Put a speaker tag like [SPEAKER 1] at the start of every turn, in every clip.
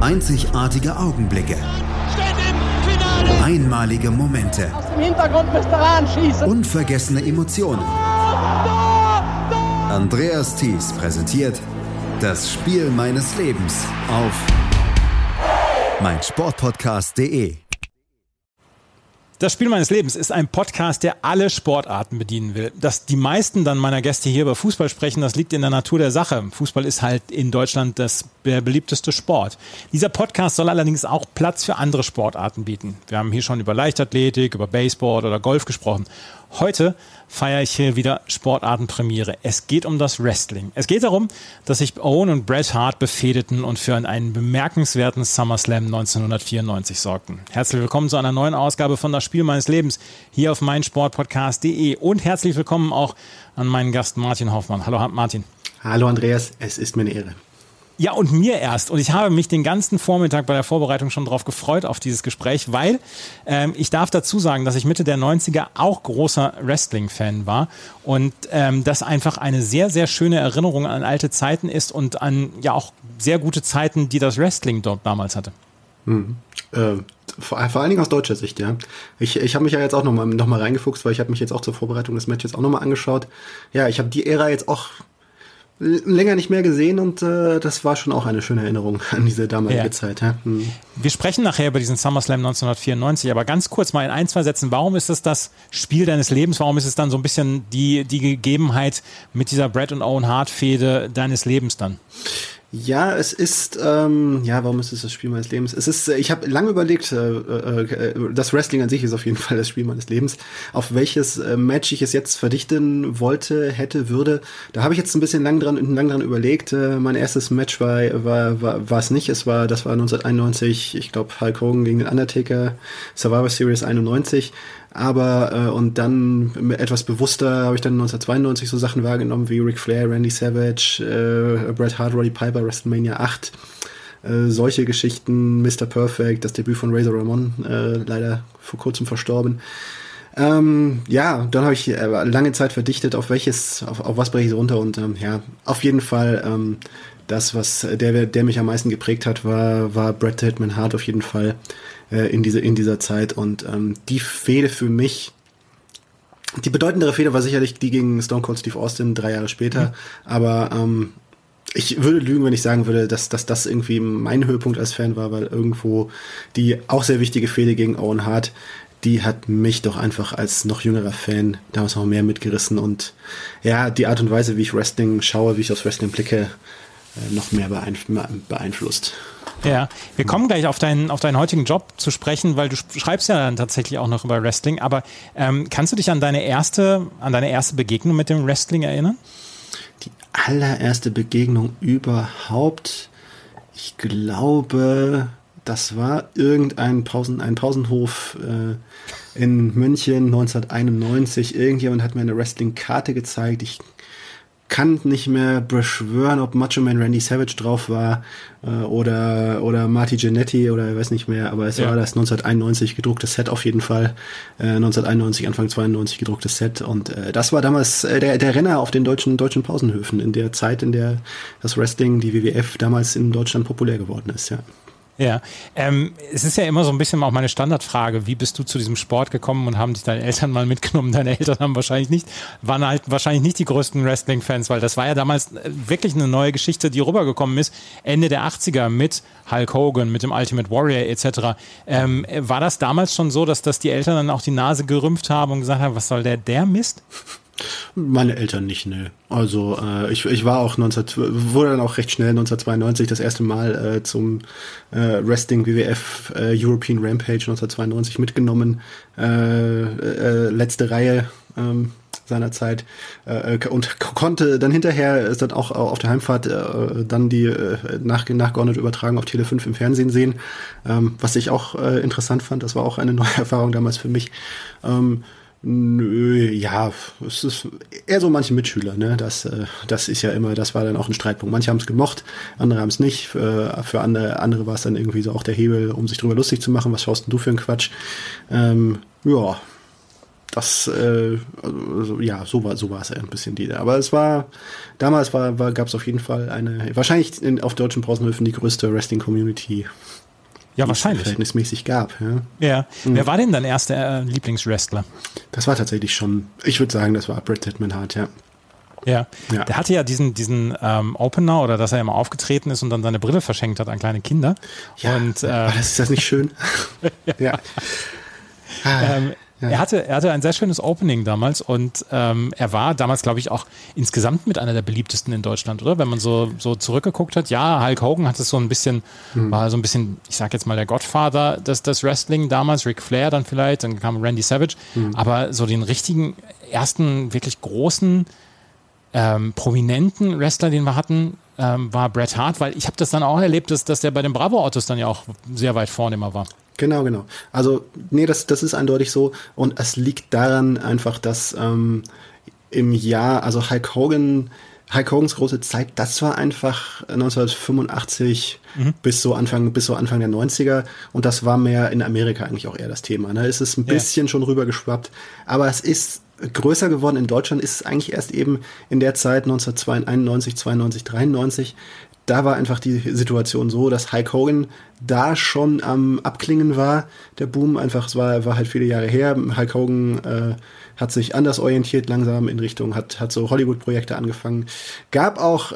[SPEAKER 1] Einzigartige Augenblicke. Einmalige Momente.
[SPEAKER 2] Aus dem Hintergrund müsst ihr anschießen.
[SPEAKER 1] Unvergessene Emotionen. Andreas Thies präsentiert das Spiel meines Lebens auf meinsportpodcast.de.
[SPEAKER 3] Das Spiel meines Lebens ist ein Podcast, der alle Sportarten bedienen will. Dass die meisten dann meiner Gäste hier über Fußball sprechen, das liegt in der Natur der Sache. Fußball ist halt in Deutschland der beliebteste Sport. Dieser Podcast soll allerdings auch Platz für andere Sportarten bieten. Wir haben hier schon über Leichtathletik, über Baseball oder Golf gesprochen. Heute feiere ich hier wieder Sportartenpremiere. Es geht um das Wrestling. Es geht darum, dass sich Owen und Bret Hart befehdeten und für einen bemerkenswerten SummerSlam 1994 sorgten. Herzlich willkommen zu einer neuen Ausgabe von Das Spiel meines Lebens hier auf meinsportpodcast.de und herzlich willkommen auch an meinen Gast Martin Hoffmann. Hallo Martin.
[SPEAKER 4] Hallo Andreas, es ist mir eine Ehre.
[SPEAKER 3] Ja, und mir erst. Und ich habe mich den ganzen Vormittag bei der Vorbereitung schon drauf gefreut, auf dieses Gespräch, weil ich darf dazu sagen, dass ich Mitte der 90er auch großer Wrestling-Fan war und das einfach eine sehr, sehr schöne Erinnerung an alte Zeiten ist und an ja auch sehr gute Zeiten, die das Wrestling dort damals hatte.
[SPEAKER 4] Vor allen Dingen aus deutscher Sicht, ja. Ich habe mich ja jetzt auch noch mal reingefuchst, weil ich habe mich jetzt auch zur Vorbereitung des Matches auch noch mal angeschaut. Ja, ich habe die Ära jetzt auch länger nicht mehr gesehen und das war schon auch eine schöne Erinnerung an diese damalige Zeit. Ja.
[SPEAKER 3] Wir sprechen nachher über diesen SummerSlam 1994, aber ganz kurz mal in ein, zwei Sätzen, warum ist es das Spiel deines Lebens, warum ist es dann so ein bisschen die Gegebenheit mit dieser Bret und Owen Hart Fehde deines Lebens dann?
[SPEAKER 4] Ja, es ist, warum ist es das Spiel meines Lebens? Es ist, ich habe lange überlegt, das Wrestling an sich ist auf jeden Fall das Spiel meines Lebens. Auf welches Match ich es jetzt verdichten wollte, würde. Da habe ich jetzt ein bisschen lang dran überlegt. Mein erstes Match war es nicht. Das war 1991, ich glaube Hulk Hogan gegen den Undertaker, Survivor Series 91. Aber und dann etwas bewusster habe ich dann 1992 so Sachen wahrgenommen wie Ric Flair, Randy Savage, Bret Hart, Roddy Piper, WrestleMania 8. Solche Geschichten, Mr. Perfect, das Debüt von Razor Ramon, leider vor kurzem verstorben. Dann habe ich lange Zeit verdichtet, auf was breche ich runter und auf jeden Fall das, was der mich am meisten geprägt hat, war Bret the Hitman Hart auf jeden Fall in dieser Zeit und die Fehde für mich, die bedeutendere Fehde war sicherlich die gegen Stone Cold Steve Austin 3 Jahre später, aber ich würde lügen, wenn ich sagen würde, dass das irgendwie mein Höhepunkt als Fan war, weil irgendwo die auch sehr wichtige Fehde gegen Owen Hart, die hat mich doch einfach als noch jüngerer Fan damals noch mehr mitgerissen und ja, die Art und Weise, wie ich Wrestling schaue, wie ich aufs Wrestling blicke, noch mehr beeinflusst. Ja,
[SPEAKER 3] wir kommen gleich auf deinen heutigen Job zu sprechen, weil du schreibst ja dann tatsächlich auch noch über Wrestling, aber kannst du dich an deine erste Begegnung mit dem Wrestling erinnern?
[SPEAKER 4] Die allererste Begegnung überhaupt, ich glaube, das war irgendein Pausenhof in München 1991. Irgendjemand hat mir eine Wrestling-Karte gezeigt. Ich kann nicht mehr beschwören, ob Macho Man Randy Savage drauf war oder Marty Jannetty oder ich weiß nicht mehr, aber es war das 1991 gedrucktes Set auf jeden Fall. 1991, Anfang 92 gedrucktes Set und das war damals der Renner auf den deutschen Pausenhöfen in der Zeit, in der das Wrestling, die WWF, damals in Deutschland populär geworden ist, ja.
[SPEAKER 3] Ja, es ist ja immer so ein bisschen auch meine Standardfrage, wie bist du zu diesem Sport gekommen und haben dich deine Eltern mal mitgenommen? Deine Eltern waren halt wahrscheinlich nicht die größten Wrestling-Fans, weil das war ja damals wirklich eine neue Geschichte, die rübergekommen ist, Ende der 80er mit Hulk Hogan, mit dem Ultimate Warrior etc. War das damals schon so, dass die Eltern dann auch die Nase gerümpft haben und gesagt haben, was soll der Mist?
[SPEAKER 4] Meine Eltern nicht, ne. Also ich war auch wurde dann auch recht schnell 1992 das erste Mal zum Wrestling WWF European Rampage 1992 mitgenommen. Letzte Reihe seinerzeit und konnte dann hinterher ist dann auch auf der Heimfahrt dann die nachgeordnet übertragen auf Tele 5 im Fernsehen sehen, was ich auch interessant fand. Das war auch eine neue Erfahrung damals für mich. Es ist eher so manche Mitschüler, ne? Das ist ja immer, das war dann auch ein Streitpunkt. Manche haben es gemocht, andere haben es nicht. Für andere war es dann irgendwie so auch der Hebel, um sich drüber lustig zu machen. Was schaust denn du für einen Quatsch? Das, also, ja, so war es ja ein bisschen die. Aber es war, damals gab es auf jeden Fall wahrscheinlich auf deutschen Pausenhöfen die größte Wrestling-Community.
[SPEAKER 3] Ja, wahrscheinlich.
[SPEAKER 4] Verhältnismäßig gab, ja.
[SPEAKER 3] Ja. Wer war denn dein erster Lieblingswrestler?
[SPEAKER 4] Das war tatsächlich schon, ich würde sagen, das war Bret Hitman Hart, ja.
[SPEAKER 3] Ja, der hatte ja diesen Opener, oder dass er immer aufgetreten ist und dann seine Brille verschenkt hat an kleine Kinder.
[SPEAKER 4] Ja, und, ist das nicht schön? Ja.
[SPEAKER 3] Er hatte ein sehr schönes Opening damals und er war damals, glaube ich, auch insgesamt mit einer der beliebtesten in Deutschland, oder? Wenn man so zurückgeguckt hat, ja, Hulk Hogan hat es so ein bisschen, war so ein bisschen, ich sag jetzt mal, der Godfather des Wrestling damals, Ric Flair dann vielleicht, dann kam Randy Savage, aber so den richtigen, ersten, wirklich großen, prominenten Wrestler, den wir hatten, war Bret Hart, weil ich habe das dann auch erlebt, dass der bei den Bravo-Autos dann ja auch sehr weit vorne immer war.
[SPEAKER 4] Genau. Also, nee, das ist eindeutig so. Und es liegt daran einfach, dass im Jahr, also Hulk Hogans große Zeit, das war einfach 1985 bis so Anfang der 90er. Und das war mehr in Amerika eigentlich auch eher das Thema. Ne? Es ist ein bisschen schon rübergeschwappt. Aber es ist größer geworden in Deutschland, ist es eigentlich erst eben in der Zeit 1991, 92, 93. Da war einfach die Situation so, dass Hulk Hogan da schon am Abklingen war, der Boom einfach, es war halt viele Jahre her. Hulk Hogan hat sich anders orientiert langsam in Richtung, hat so Hollywood-Projekte angefangen. Gab auch,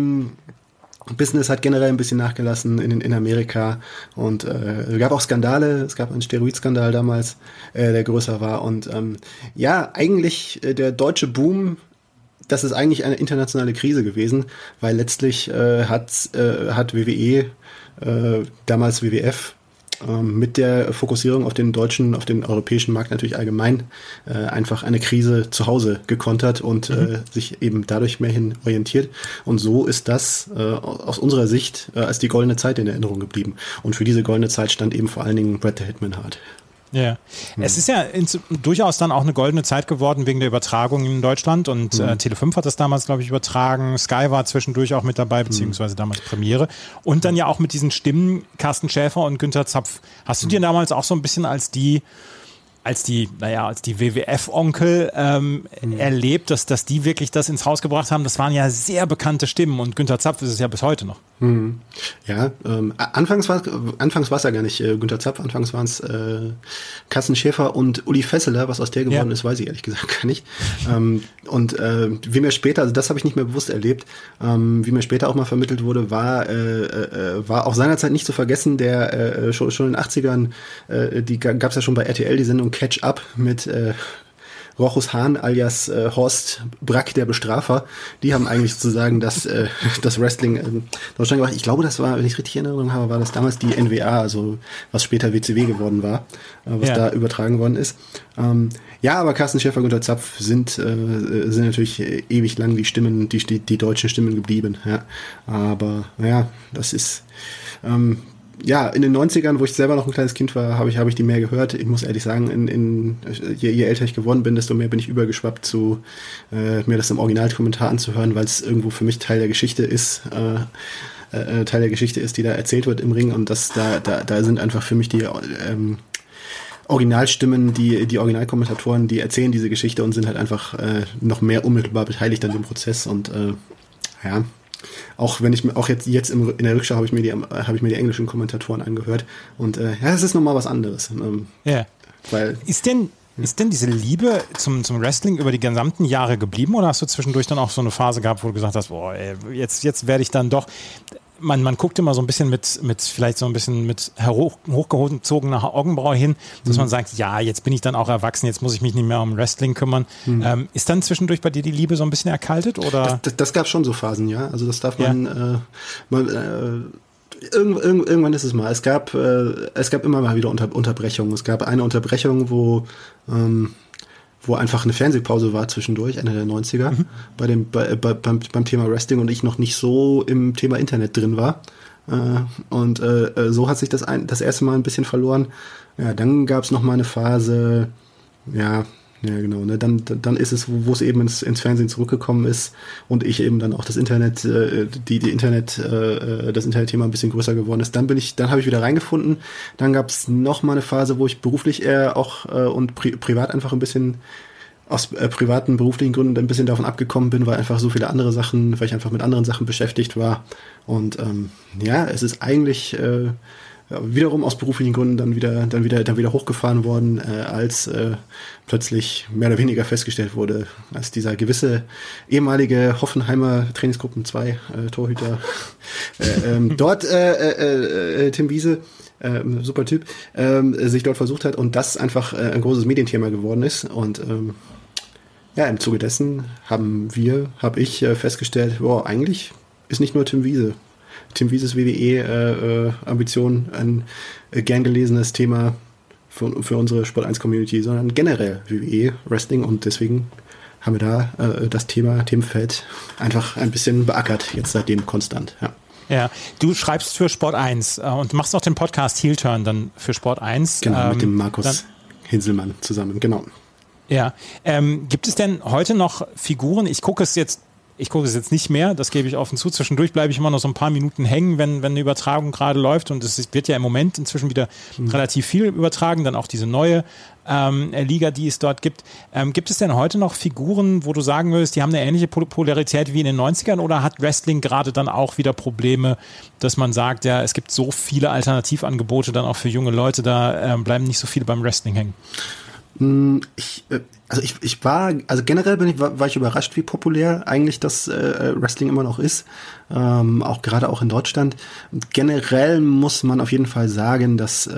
[SPEAKER 4] Business hat generell ein bisschen nachgelassen in Amerika und gab auch Skandale. Es gab einen Steroidskandal damals, der größer war und ja, eigentlich der deutsche Boom, das ist eigentlich eine internationale Krise gewesen, weil letztlich hat WWE, damals WWF, mit der Fokussierung auf den europäischen Markt natürlich allgemein einfach eine Krise zu Hause gekontert und sich eben dadurch mehr hin orientiert. Und so ist das aus unserer Sicht als die goldene Zeit in Erinnerung geblieben. Und für diese goldene Zeit stand eben vor allen Dingen Bret the Hitman Hart.
[SPEAKER 3] Ja, es ist ja durchaus dann auch eine goldene Zeit geworden wegen der Übertragung in Deutschland und Tele5 hat das damals, glaube ich, übertragen. Sky war zwischendurch auch mit dabei, beziehungsweise damals Premiere. Und dann ja auch mit diesen Stimmen Carsten Schäfer und Günther Zapf. Hast du dir damals auch so ein bisschen als die WWF-Onkel erlebt, dass die wirklich das ins Haus gebracht haben? Das waren ja sehr bekannte Stimmen und Günther Zapf ist es ja bis heute noch.
[SPEAKER 4] Ja, anfangs war es ja gar nicht Günther Zapf, anfangs waren es Carsten Schäfer und Uli Fesseler, was aus der geworden ist, weiß ich ehrlich gesagt gar nicht. Und wie mir später, also das habe ich nicht mehr bewusst erlebt, wie mir später auch mal vermittelt wurde, war auch seinerzeit nicht zu vergessen, der schon in den 80ern, die gab es ja schon bei RTL, die Sendung Catch Up mit Rochus Hahn alias Horst Brack, der Bestrafer. Die haben eigentlich sozusagen das Wrestling Deutschland gemacht. Ich glaube, das war, wenn ich richtig in Erinnerung habe, war das damals die NWA, also was später WCW geworden war, was da übertragen worden ist. Ja, aber Carsten Schäfer und Günther Zapf sind natürlich ewig lang die deutschen Stimmen geblieben. Ja. Aber ja, das ist ja, in den 90ern, wo ich selber noch ein kleines Kind war, habe ich die mehr gehört. Ich muss ehrlich sagen, je älter ich geworden bin, desto mehr bin ich übergeschwappt zu mir das im Originalkommentar anzuhören, weil es irgendwo für mich Teil der Geschichte ist, die da erzählt wird im Ring. Und da sind einfach für mich die Originalstimmen, die Originalkommentatoren, die erzählen diese Geschichte und sind halt einfach noch mehr unmittelbar beteiligt an dem Prozess. Und ja, auch wenn ich auch jetzt in der Rückschau habe ich mir die englischen Kommentatoren angehört und ja, es ist nochmal was anderes. Weil ist denn diese Liebe zum Wrestling über die gesamten Jahre geblieben oder hast du zwischendurch dann auch so eine Phase gehabt, wo du gesagt hast, boah, ey, jetzt werde ich dann doch. Man guckt immer so ein bisschen mit vielleicht so ein bisschen mit hochgezogener Augenbraue hin, dass man sagt, ja, jetzt bin ich dann auch erwachsen, jetzt muss ich mich nicht mehr um Wrestling kümmern. Ist dann zwischendurch bei dir die Liebe so ein bisschen erkaltet? Oder? Das gab schon so Phasen, ja. Also das darf man, irgendwann ist es mal. Es gab immer mal wieder Unterbrechungen. Es gab eine Unterbrechung, wo einfach eine Fernsehpause war zwischendurch, Ende der 90er, beim Thema Wrestling und ich noch nicht so im Thema Internet drin war. Und so hat sich das erste Mal ein bisschen verloren. Ja, dann gab es noch mal eine Phase, ja, Ja, genau. Ne? Dann ist es, wo es eben ins Fernsehen zurückgekommen ist und ich eben dann auch das Internet, das Internetthema ein bisschen größer geworden ist. Dann habe ich wieder reingefunden. Dann gab es noch mal eine Phase, wo ich beruflich eher auch und privat einfach ein bisschen aus privaten, beruflichen Gründen ein bisschen davon abgekommen bin, weil einfach so viele andere Sachen, weil ich einfach mit anderen Sachen beschäftigt war. Und es ist eigentlich wiederum aus beruflichen Gründen dann wieder hochgefahren worden, als plötzlich mehr oder weniger festgestellt wurde, als dieser gewisse ehemalige Hoffenheimer Trainingsgruppen 2 Torhüter dort Tim Wiese, super Typ, sich dort versucht hat und das einfach ein großes Medienthema geworden ist und im Zuge dessen habe ich festgestellt, eigentlich ist nicht nur Tim Wieses WWE-Ambition ein gern gelesenes Thema für unsere Sport1-Community, sondern generell WWE-Wrestling und deswegen haben wir da das Themenfeld einfach ein bisschen beackert, jetzt seitdem konstant. Ja.
[SPEAKER 3] Ja, du schreibst für Sport1 und machst auch den Podcast Heel Turn dann für Sport1.
[SPEAKER 4] Genau, mit dem Markus Hinselmann zusammen, genau.
[SPEAKER 3] Ja, gibt es denn heute noch Figuren, ich gucke es jetzt nicht mehr, das gebe ich offen zu. Zwischendurch bleibe ich immer noch so ein paar Minuten hängen, wenn eine Übertragung gerade läuft. Und es wird ja im Moment inzwischen wieder relativ viel übertragen. Dann auch diese neue Liga, die es dort gibt. Gibt es denn heute noch Figuren, wo du sagen würdest, die haben eine ähnliche Popularität wie in den 90ern? Oder hat Wrestling gerade dann auch wieder Probleme, dass man sagt, ja, es gibt so viele Alternativangebote dann auch für junge Leute, da bleiben nicht so viele beim Wrestling hängen? Generell war ich überrascht, wie populär eigentlich das Wrestling immer noch ist, auch gerade auch in Deutschland. Generell muss man auf jeden Fall sagen, dass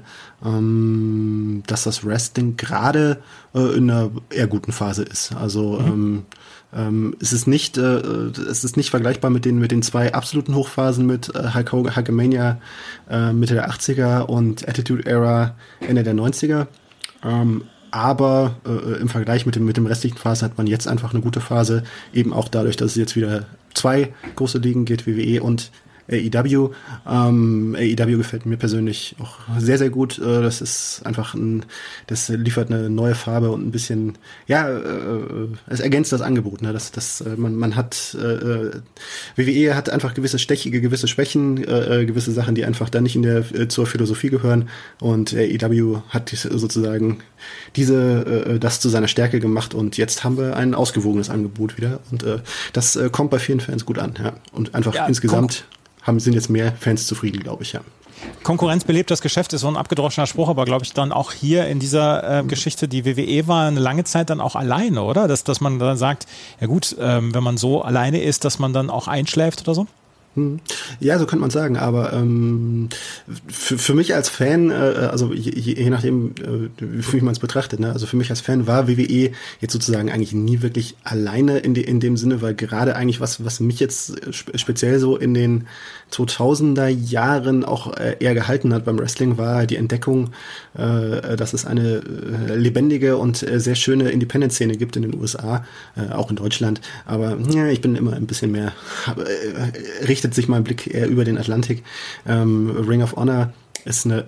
[SPEAKER 3] das Wrestling gerade in einer eher guten Phase ist. Also es ist nicht vergleichbar mit den zwei absoluten Hochphasen mit Hulkamania Mitte der 80er und Attitude Era Ende der 90er. Aber im Vergleich mit dem restlichen Phase hat man jetzt einfach eine gute Phase, eben auch dadurch, dass es jetzt wieder zwei große Ligen gibt, WWE und AEW. AEW gefällt mir persönlich auch sehr, sehr gut. Das ist einfach das liefert eine neue Farbe und ein bisschen, es ergänzt das Angebot. Ne? Man hat, WWE hat einfach gewisse Schwächen, gewisse Sachen, die einfach dann nicht zur Philosophie gehören. Und AEW hat sozusagen das zu seiner Stärke gemacht und jetzt haben wir ein ausgewogenes Angebot wieder. Und das kommt bei vielen Fans gut an. Ja? Und einfach insgesamt sind jetzt mehr Fans zufrieden, glaube ich, ja. Konkurrenz belebt das Geschäft ist so ein abgedroschener Spruch, aber glaube ich dann auch hier in dieser Geschichte, die WWE war eine lange Zeit dann auch alleine, oder? Dass man dann sagt, ja gut, wenn man so alleine ist, dass man dann auch einschläft oder so?
[SPEAKER 4] Ja, so könnte man sagen, aber für mich als Fan, also je nachdem, wie man es betrachtet, ne? Also für mich als Fan war WWE jetzt sozusagen eigentlich nie wirklich alleine in dem Sinne, weil gerade eigentlich was mich jetzt speziell so in den 2000er Jahren auch eher gehalten hat beim Wrestling, war die Entdeckung, dass es eine lebendige und sehr schöne Independent-Szene gibt in den USA, auch in Deutschland, aber ich bin immer ein bisschen mehr, richtet sich mein Blick eher über den Atlantik. Ring of Honor ist eine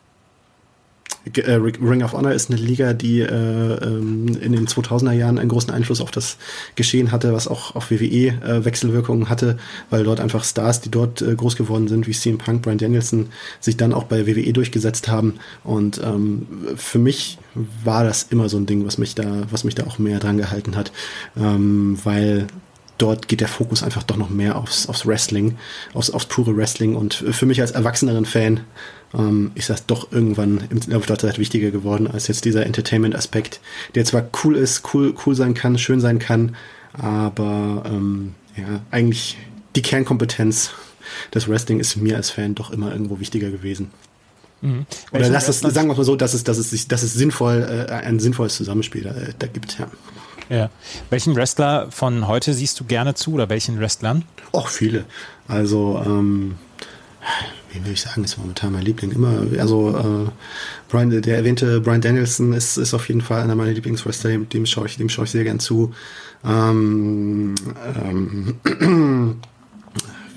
[SPEAKER 4] Liga, die in den 2000er Jahren einen großen Einfluss auf das Geschehen hatte, was auch auf WWE Wechselwirkungen hatte, weil dort einfach Stars, die dort groß geworden sind, wie CM Punk, Bryan Danielson, sich dann auch bei WWE durchgesetzt haben. Und für mich war das immer so ein Ding, was mich da auch mehr dran gehalten hat, weil dort geht der Fokus einfach doch noch mehr aufs Wrestling, aufs pure Wrestling. Und für mich als erwachseneren Fan ist das doch irgendwann im Laufe der Zeit wichtiger geworden als jetzt dieser Entertainment-Aspekt, der zwar cool ist, cool sein kann, schön sein kann, aber eigentlich die Kernkompetenz des Wrestling ist mir als Fan doch immer irgendwo wichtiger gewesen. Oder sagen wir mal so, dass es sinnvoll ein sinnvolles Zusammenspiel da gibt, ja.
[SPEAKER 3] Ja. Welchen Wrestler von heute siehst du gerne zu oder welchen Wrestlern?
[SPEAKER 4] Viele. Also, wie will ich sagen, ist momentan mein Liebling immer. Also, der erwähnte Bryan Danielson ist auf jeden Fall einer meiner Lieblingswrestler, dem schaue ich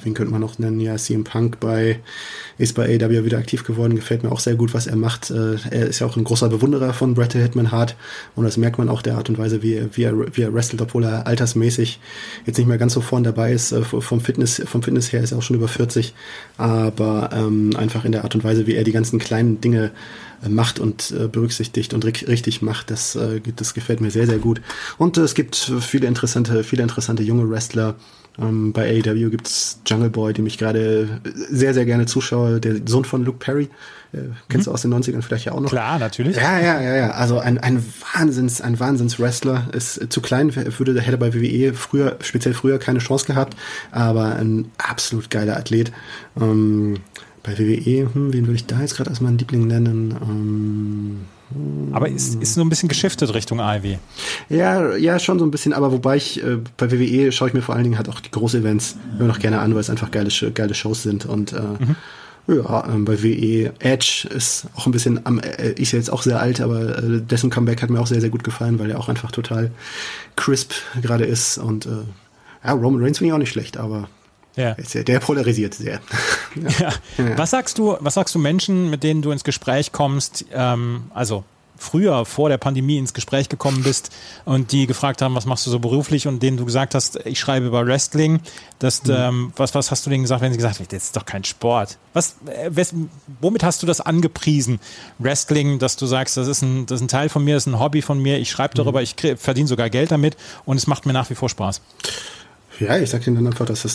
[SPEAKER 4] wen könnte man noch nennen? Ja, CM Punk ist bei AEW wieder aktiv geworden, gefällt mir auch sehr gut, was er macht. Er ist ja auch ein großer Bewunderer von Bret Hitman Hart und das merkt man auch der Art und Weise, wie er wrestelt, obwohl er altersmäßig jetzt nicht mehr ganz so vorn dabei ist. Vom Fitness her ist er auch schon über 40, aber einfach in der Art und Weise, wie er die ganzen kleinen Dinge macht und berücksichtigt und richtig macht, das gefällt mir sehr, sehr gut. Und es gibt viele interessante junge Wrestler. Bei AEW gibt's Jungle Boy, dem ich gerade sehr, sehr gerne zuschaue, der Sohn von Luke Perry. Kennst du aus den 90ern vielleicht ja auch noch?
[SPEAKER 3] Klar, natürlich.
[SPEAKER 4] Ja. Also ein Wahnsinns-Wrestler. Ist zu klein, hätte bei WWE speziell früher keine Chance gehabt, aber ein absolut geiler Athlet. Bei WWE, wen würde ich da jetzt gerade als meinen Liebling nennen?
[SPEAKER 3] Aber ist so ein bisschen geschiftet Richtung AEW.
[SPEAKER 4] Ja, schon so ein bisschen, aber wobei bei WWE schaue ich mir vor allen Dingen halt auch die Groß-Events immer noch gerne an, weil es einfach geile Shows sind und bei WWE Edge ist auch ein bisschen ist ja jetzt auch sehr alt, aber dessen Comeback hat mir auch sehr, sehr gut gefallen, weil er auch einfach total crisp gerade ist und Roman Reigns finde ich auch nicht schlecht, aber
[SPEAKER 3] ja.
[SPEAKER 4] Der polarisiert sehr.
[SPEAKER 3] Ja. Was sagst du Menschen, mit denen du ins Gespräch kommst, also früher vor der Pandemie ins Gespräch gekommen bist und die gefragt haben, was machst du so beruflich und denen du gesagt hast, ich schreibe über Wrestling, was hast du denen gesagt, wenn sie gesagt haben, das ist doch kein Sport? Womit hast du das angepriesen? Wrestling, dass du sagst, das ist ein Teil von mir, das ist ein Hobby von mir, ich schreibe darüber, ich verdiene sogar Geld damit und es macht mir nach wie vor Spaß.
[SPEAKER 4] Ja, ich sag Ihnen dann einfach, dass das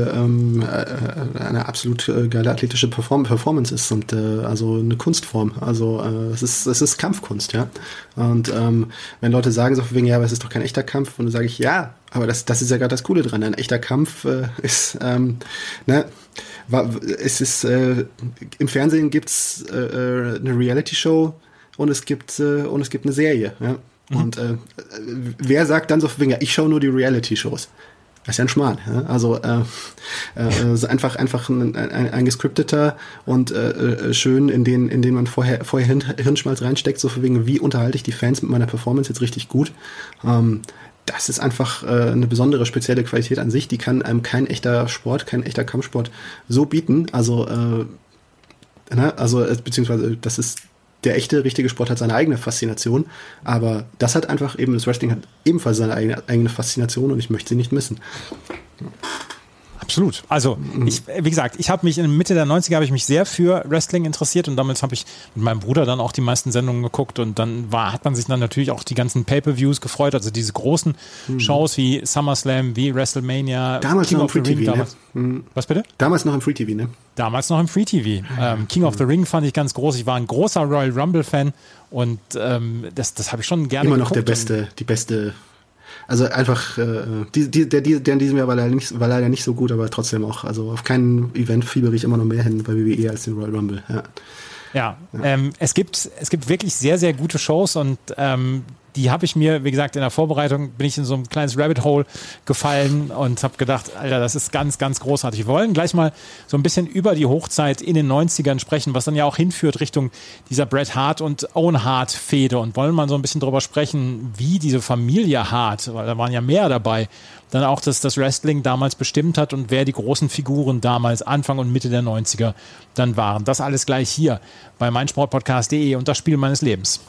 [SPEAKER 4] eine absolut geile athletische Performance ist und also eine Kunstform. Also es ist Kampfkunst, ja. Und wenn Leute sagen so von wegen, ja, aber es ist doch kein echter Kampf, und dann sage ich, ja, aber das ist ja gerade das Coole dran. Ein echter Kampf ist, im Fernsehen gibt's eine Reality-Show und es gibt eine Serie, ja. Und wer sagt dann so von wegen, ja, ich schaue nur die Reality-Shows? Das ist ja ein Schmarrn. Ja? Also einfach ein gescripteter und schön, in den man vorher Hirnschmalz reinsteckt, so von wegen, wie unterhalte ich die Fans mit meiner Performance jetzt richtig gut. Das ist einfach eine besondere, spezielle Qualität an sich, die kann einem kein echter Kampfsport so bieten. Beziehungsweise das ist der echte, richtige Sport hat seine eigene Faszination, aber das Wrestling hat ebenfalls seine eigene Faszination und ich möchte sie nicht missen.
[SPEAKER 3] Absolut. Also, wie gesagt, ich habe mich in Mitte der 90er habe ich mich sehr für Wrestling interessiert und damals habe ich mit meinem Bruder dann auch die meisten Sendungen geguckt und dann hat man sich dann natürlich auch die ganzen Pay-Per-Views gefreut, also diese großen Shows wie SummerSlam, wie WrestleMania.
[SPEAKER 4] Damals noch im Free TV, ne?
[SPEAKER 3] Was bitte?
[SPEAKER 4] Damals noch im Free TV, ne?
[SPEAKER 3] Damals noch im Free TV. King of the Ring fand ich ganz groß. Ich war ein großer Royal Rumble-Fan und das habe ich schon gerne
[SPEAKER 4] geguckt. Immer noch die beste. Also einfach, der in diesem Jahr war leider nicht so gut, aber trotzdem auch, also auf kein Event fiebere ich immer noch mehr hin bei WWE als den Royal Rumble, ja.
[SPEAKER 3] Ja. Es gibt wirklich sehr, sehr gute Shows und die habe ich mir, wie gesagt, in der Vorbereitung bin ich in so ein kleines Rabbit Hole gefallen und habe gedacht, Alter, das ist ganz, ganz großartig. Wir wollen gleich mal so ein bisschen über die Hochzeit in den 90ern sprechen, was dann ja auch hinführt Richtung dieser Bret Hart und Owen Hart Fehde und wollen mal so ein bisschen drüber sprechen, wie diese Familie Hart, weil da waren ja mehr dabei, dann auch das Wrestling damals bestimmt hat und wer die großen Figuren damals Anfang und Mitte der 90er dann waren. Das alles gleich hier bei meinsportpodcast.de und das Spiel meines Lebens.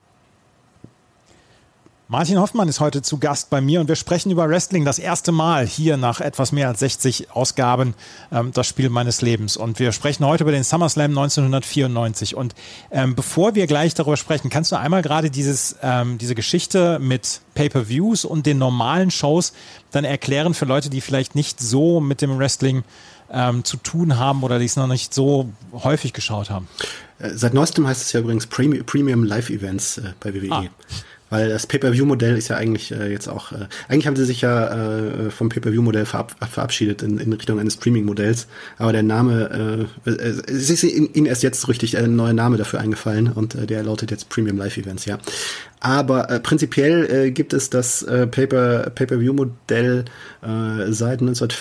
[SPEAKER 3] Martin Hoffmann ist heute zu Gast bei mir und wir sprechen über Wrestling das erste Mal hier nach etwas mehr als 60 Ausgaben, das Spiel meines Lebens. Und wir sprechen heute über den SummerSlam 1994. Und bevor wir gleich darüber sprechen, kannst du einmal gerade diese Geschichte mit Pay-Per-Views und den normalen Shows dann erklären für Leute, die vielleicht nicht so mit dem Wrestling zu tun haben oder die es noch nicht so häufig geschaut haben?
[SPEAKER 4] Seit neuestem heißt es ja übrigens Premium Live Events bei WWE. Weil das Pay-Per-View-Modell ist ja eigentlich jetzt auch, eigentlich haben sie sich ja vom Pay-Per-View-Modell verabschiedet in Richtung eines Streaming-Modells, aber der Name, es ist ihnen erst jetzt richtig ein neuer Name dafür eingefallen und der lautet jetzt Premium Live Events, ja. Aber prinzipiell gibt es das Pay-Per-View-Modell seit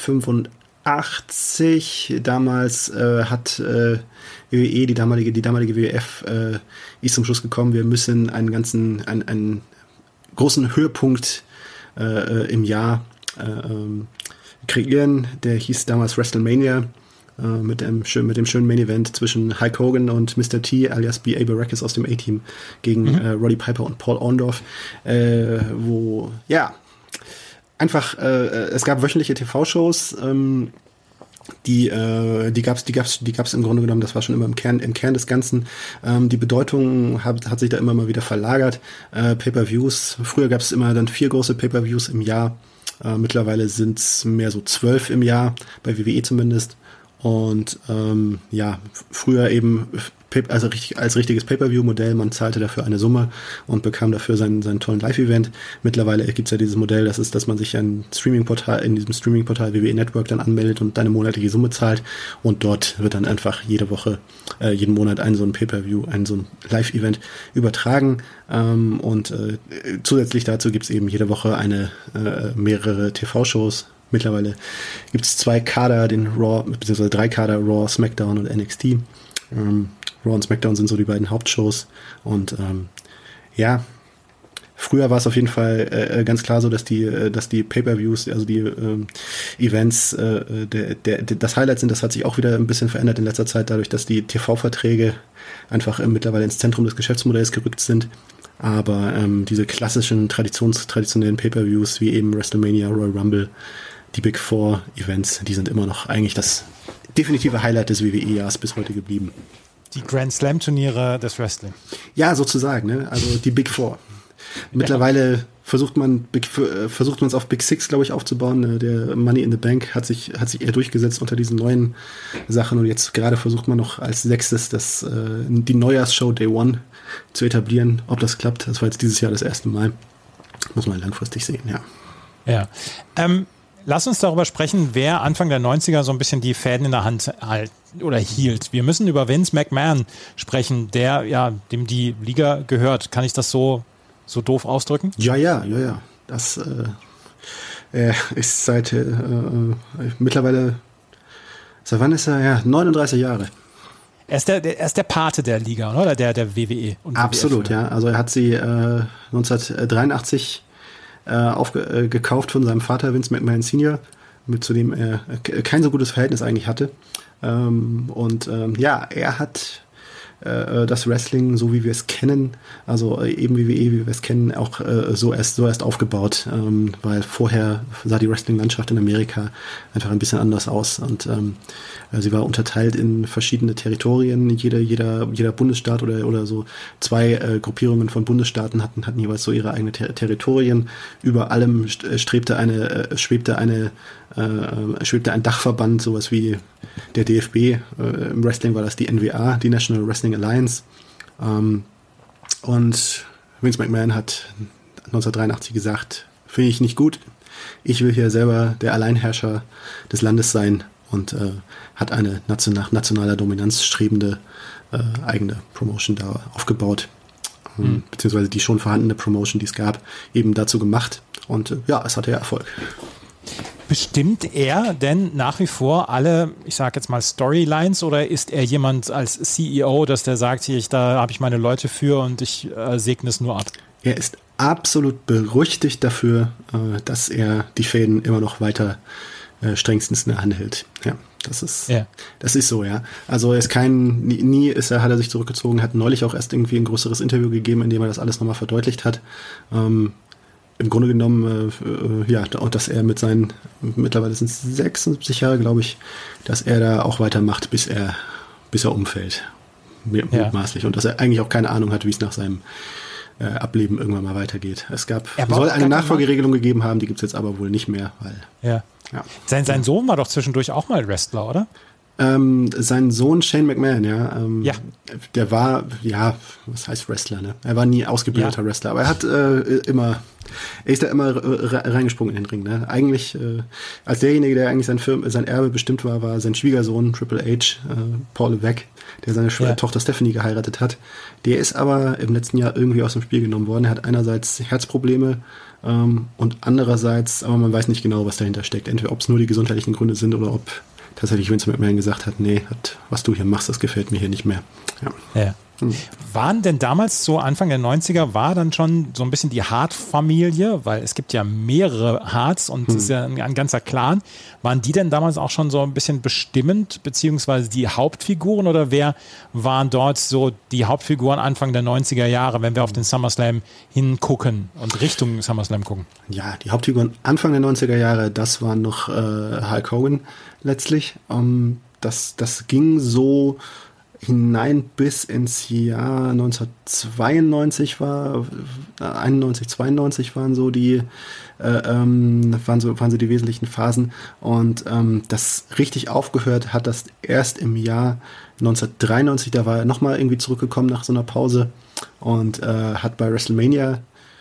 [SPEAKER 4] 1985. Damals hat WWE, die damalige WWF, ist zum Schluss gekommen, wir müssen einen großen Höhepunkt im Jahr kreieren. Der hieß damals WrestleMania. Mit dem schönen Main-Event zwischen Hulk Hogan und Mr. T, alias B.A. Baracus aus dem A-Team gegen Roddy Piper und Paul Orndorff, wo, ja, einfach, es gab wöchentliche TV-Shows, die gab's im Grunde genommen, das war schon immer im Kern des Ganzen. Die Bedeutung hat sich da immer mal wieder verlagert. Pay-Per-Views, früher gab's immer dann 4 große Pay-Per-Views im Jahr. Mittlerweile sind's mehr so 12 im Jahr, bei WWE zumindest. Und früher eben als richtiges Pay-Per-View-Modell, man zahlte dafür eine Summe und bekam dafür seinen tollen Live-Event. Mittlerweile gibt's ja dieses Modell, dass man sich in diesem Streaming-Portal WWE Network dann anmeldet und eine monatliche Summe zahlt und dort wird dann einfach jeden Monat so ein Pay-Per-View, so ein Live-Event übertragen. Zusätzlich dazu gibt's eben jede Woche mehrere TV-Shows. Mittlerweile gibt es 2 Kader, den Raw, beziehungsweise 3 Kader, Raw, SmackDown und NXT. Raw und SmackDown sind so die beiden Hauptshows. Und früher war es auf jeden Fall ganz klar so, dass die Pay-Per-Views, also die Events, das Highlight sind. Das hat sich auch wieder ein bisschen verändert in letzter Zeit, dadurch, dass die TV-Verträge einfach mittlerweile ins Zentrum des Geschäftsmodells gerückt sind. Aber diese klassischen, traditionellen Pay-Per-Views wie eben WrestleMania, Royal Rumble, die Big Four Events, die sind immer noch eigentlich das definitive Highlight des WWE-Jahres bis heute geblieben.
[SPEAKER 3] Die Grand Slam Turniere des Wrestling. Ja,
[SPEAKER 4] sozusagen, ne? Also die Big Four. Mittlerweile versucht man es auf Big Six, glaube ich, aufzubauen. Der Money in the Bank hat sich eher durchgesetzt unter diesen neuen Sachen und jetzt gerade versucht man noch als 6. die Neujahrsshow Day One zu etablieren. Ob das klappt, das war jetzt dieses Jahr das erste Mal. Muss man langfristig sehen, ja.
[SPEAKER 3] Ja. Lass uns darüber sprechen, wer Anfang der 90er so ein bisschen die Fäden in der Hand hielt. Wir müssen über Vince McMahon sprechen, dem die Liga gehört. Kann ich das so doof ausdrücken?
[SPEAKER 4] Ja. Das ist seit mittlerweile, seit wann ist er? Ja, 39 Jahre.
[SPEAKER 3] Er ist der Pate der Liga, oder? Der WWE. Und
[SPEAKER 4] absolut, ja. Also er hat sie 1983 gekauft von seinem Vater Vince McMahon Sr., zu dem er kein so gutes Verhältnis eigentlich hatte. Er hat das Wrestling, so wie wir es kennen, also eben WWE, wie wir es kennen, auch so erst aufgebaut, weil vorher sah die Wrestling-Landschaft in Amerika einfach ein bisschen anders aus und sie war unterteilt in verschiedene Territorien. Jeder Bundesstaat oder so 2 Gruppierungen von Bundesstaaten hatten jeweils so ihre eigenen Territorien. Über allem schwebte ein Dachverband, sowas wie der DFB. Im Wrestling war das die NWA, die National Wrestling Alliance. Und Vince McMahon hat 1983 gesagt, finde ich nicht gut. Ich will hier selber der Alleinherrscher des Landes sein und hat eine nach nationaler Dominanz strebende eigene Promotion da aufgebaut. Beziehungsweise die schon vorhandene Promotion, die es gab, eben dazu gemacht. Und es hatte ja Erfolg.
[SPEAKER 3] Bestimmt er denn nach wie vor alle, ich sage jetzt mal Storylines, oder ist er jemand als CEO, dass der sagt, da habe ich meine Leute für und ich segne es nur ab?
[SPEAKER 4] Er ist absolut berüchtigt dafür, dass er die Fäden immer noch weiter strengstens in der Hand hält. Ja, das ist so, ja. Also er ist hat er sich zurückgezogen, hat neulich auch erst irgendwie ein größeres Interview gegeben, in dem er das alles nochmal verdeutlicht hat. Im Grunde genommen, und dass er mit seinen, mittlerweile sind es 76 Jahre, glaube ich, dass er da auch weitermacht, bis er umfällt. Mutmaßlich. Und dass er eigentlich auch keine Ahnung hat, wie es nach seinem Ableben irgendwann mal weitergeht. Soll eine Nachfolgeregelung gegeben haben, die gibt es jetzt aber wohl nicht mehr, weil.
[SPEAKER 3] Sein Sohn war doch zwischendurch auch mal Wrestler, oder?
[SPEAKER 4] Sein Sohn Shane McMahon, der war, was heißt Wrestler, ne? Er war nie ausgebildeter Wrestler, aber er hat er ist da immer reingesprungen in den Ring, ne? Eigentlich, als derjenige, der eigentlich sein Erbe bestimmt war sein Schwiegersohn Triple H, Paul Levesque, der seine Tochter Stephanie geheiratet hat. Der ist aber im letzten Jahr irgendwie aus dem Spiel genommen worden. Er hat einerseits Herzprobleme und andererseits, aber man weiß nicht genau, was dahinter steckt. Entweder ob es nur die gesundheitlichen Gründe sind oder ob tatsächlich Vince McMahon gesagt hat, nee, was du hier machst, das gefällt mir hier nicht mehr.
[SPEAKER 3] Waren denn damals, so Anfang der 90er, war dann schon so ein bisschen die Hart-Familie, weil es gibt ja mehrere Harts und es ist ja ein ganzer Clan. Waren die denn damals auch schon so ein bisschen bestimmend, beziehungsweise die Hauptfiguren, oder wer waren dort so die Hauptfiguren Anfang der 90er Jahre, wenn wir auf den SummerSlam hingucken und Richtung SummerSlam gucken?
[SPEAKER 4] Ja, die Hauptfiguren Anfang der 90er Jahre, das waren noch Hulk Hogan letztlich. Das ging so hinein bis ins Jahr 1992 91, 92 waren so die waren so die wesentlichen Phasen, und das richtig aufgehört hat das erst im Jahr 1993, da war er nochmal irgendwie zurückgekommen nach so einer Pause und hat bei WrestleMania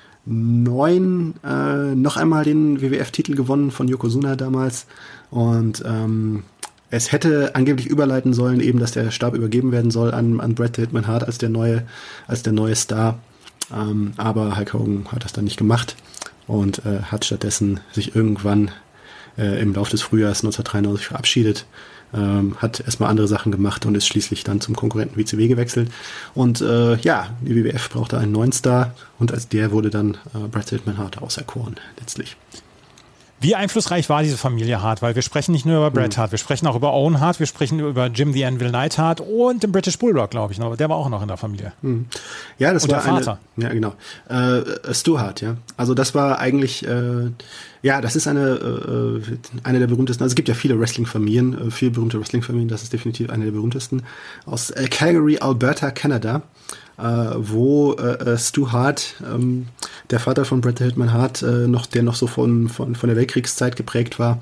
[SPEAKER 4] 9 noch einmal den WWF-Titel gewonnen von Yokozuna damals, und es hätte angeblich überleiten sollen, eben, dass der Stab übergeben werden soll an Bret the Hitman Hart als der neue Star. Aber Hulk Hogan hat das dann nicht gemacht und hat stattdessen sich irgendwann im Laufe des Frühjahrs 1993 verabschiedet, hat erstmal andere Sachen gemacht und ist schließlich dann zum Konkurrenten WCW gewechselt. Und die WWF brauchte einen neuen Star, und als der wurde dann Bret the Hitman Hart auserkoren, letztlich.
[SPEAKER 3] Wie einflussreich war diese Familie Hart? Weil wir sprechen nicht nur über Bret Hart, wir sprechen auch über Owen Hart, wir sprechen über Jim the Anvil Neidhart und den British Bulldog, glaube ich noch. Der war auch noch in der Familie.
[SPEAKER 4] Ja, das
[SPEAKER 3] und
[SPEAKER 4] war
[SPEAKER 3] der Vater.
[SPEAKER 4] Ja, genau. Stu Hart, ja. Also das war eigentlich, das ist eine der berühmtesten. Also es gibt ja viele Wrestling-Familien, viele berühmte Wrestling-Familien. Das ist definitiv eine der berühmtesten. Aus Calgary, Alberta, Kanada. Wo Stu Hart, der Vater von Bret the Hitman Hart, der noch so von der Weltkriegszeit geprägt war,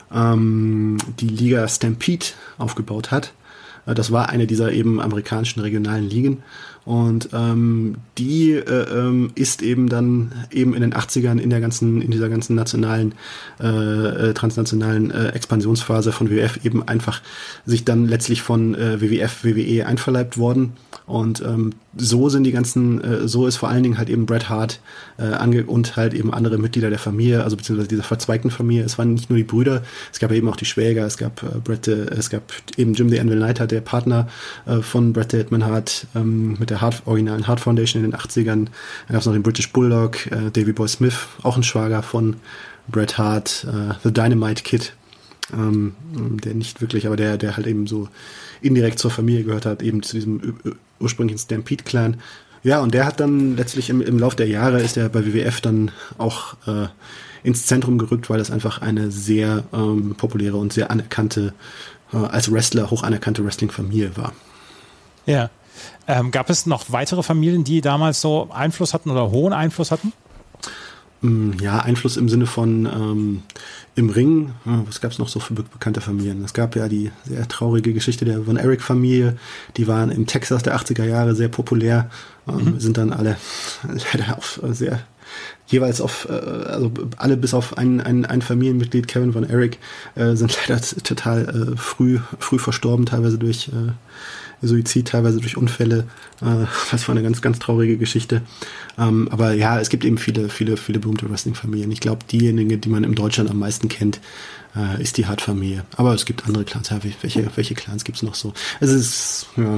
[SPEAKER 4] die Liga Stampede aufgebaut hat. Das war eine dieser eben amerikanischen regionalen Ligen, und die ist eben dann eben in den 80ern in dieser ganzen nationalen, transnationalen Expansionsphase von WWF eben einfach sich dann letztlich von WWF, WWE einverleibt worden. Und so ist vor allen Dingen halt eben Bret Hart und halt eben andere Mitglieder der Familie, also beziehungsweise dieser verzweigten Familie. Es waren nicht nur die Brüder, es gab eben auch die Schwäger, es gab eben Jim the Anvil Neidhart, der Partner von Bret the Hitman Hart, mit der originalen Hart Foundation in den 80ern. Da gab es noch den British Bulldog, Davey Boy Smith, auch ein Schwager von Bret Hart, The Dynamite Kid, der nicht wirklich, aber der halt eben so indirekt zur Familie gehört hat, eben zu diesem ursprünglichen Stampede-Clan. Ja, und der hat dann letztlich im Lauf der Jahre ist er bei WWF dann auch ins Zentrum gerückt, weil das einfach eine sehr populäre und sehr anerkannte, als Wrestler hoch anerkannte Wrestling-Familie war.
[SPEAKER 3] Ja. Gab es noch weitere Familien, die damals so Einfluss hatten oder hohen Einfluss hatten?
[SPEAKER 4] Ja, Einfluss im Sinne von im Ring. Was gab es noch so für bekannte Familien? Es gab ja die sehr traurige Geschichte der Von Erich-Familie. Die waren in Texas der 80er Jahre sehr populär. Sind dann alle leider auf jeweils also alle bis auf ein Familienmitglied, Kevin Von Erich, sind leider total früh verstorben, teilweise durch Suizid, teilweise durch Unfälle. Das war eine ganz, ganz traurige Geschichte. Aber ja, es gibt eben viele berühmte Wrestling-Familien. Ich glaube, diejenige, die man in Deutschland am meisten kennt, ist die Hart-Familie. Aber es gibt andere Clans. Ja, welche Clans gibt es noch so? Es ist, ja.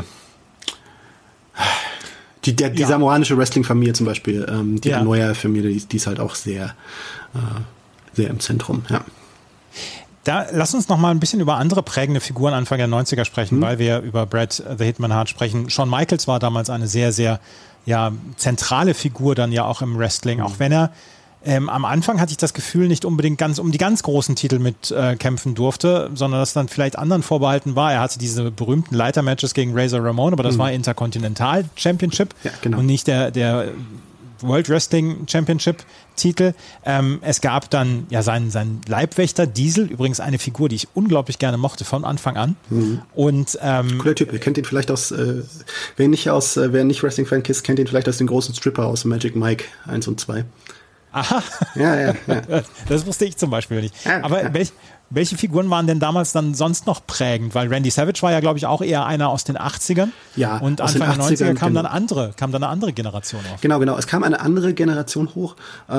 [SPEAKER 4] Die samoanische Wrestling-Familie zum Beispiel, die Anoa'i-Familie, die ist halt auch sehr, sehr im Zentrum, ja.
[SPEAKER 3] Da lass uns noch mal ein bisschen über andere prägende Figuren Anfang der 90er sprechen, weil wir über Bret the Hitman Hart sprechen. Shawn Michaels war damals eine sehr, sehr zentrale Figur dann ja auch im Wrestling, auch wenn er am Anfang hatte ich das Gefühl, nicht unbedingt um die ganz großen Titel mitkämpfen durfte, sondern dass dann vielleicht anderen vorbehalten war. Er hatte diese berühmten Leitermatches gegen Razor Ramon, aber das war Intercontinental Championship und nicht der World Wrestling Championship Titel. Es gab dann seinen Leibwächter Diesel, übrigens eine Figur, die ich unglaublich gerne mochte von Anfang an. Und
[SPEAKER 4] cooler Typ, ihr kennt ihn vielleicht wer nicht Wrestling-Fan ist, kennt ihn vielleicht aus den großen Stripper aus Magic Mike 1 und 2.
[SPEAKER 3] Aha.
[SPEAKER 4] Ja.
[SPEAKER 3] Das wusste ich zum Beispiel nicht.
[SPEAKER 4] Ja,
[SPEAKER 3] aber welche Figuren waren denn damals dann sonst noch prägend? Weil Randy Savage war ja, glaube ich, auch eher einer aus den 80ern.
[SPEAKER 4] Ja,
[SPEAKER 3] und Anfang der 90er kam dann eine andere Generation auf.
[SPEAKER 4] Genau. Es kam eine andere Generation hoch.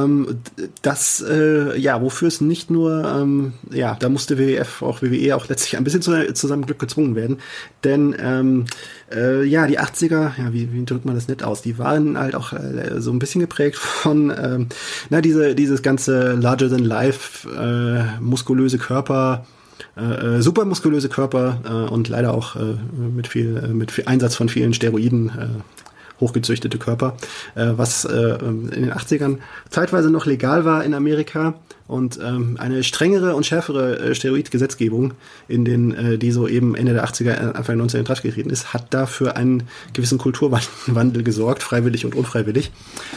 [SPEAKER 4] Wofür es nicht nur, da musste WWE auch letztlich ein bisschen zu seinem Glück gezwungen werden. Denn die 80er, wie drückt man das nett aus? Die waren halt auch so ein bisschen geprägt von dieses ganze larger than life, muskulöse Körper, super muskulöse Körper und leider auch mit viel Einsatz von vielen Steroiden hochgezüchtete Körper, was in den 80ern zeitweise noch legal war in Amerika und eine strengere und schärfere Steroidgesetzgebung die so eben Ende der 80er, Anfang 90er in Kraft getreten ist, hat dafür einen gewissen Kulturwandel gesorgt, freiwillig und unfreiwillig.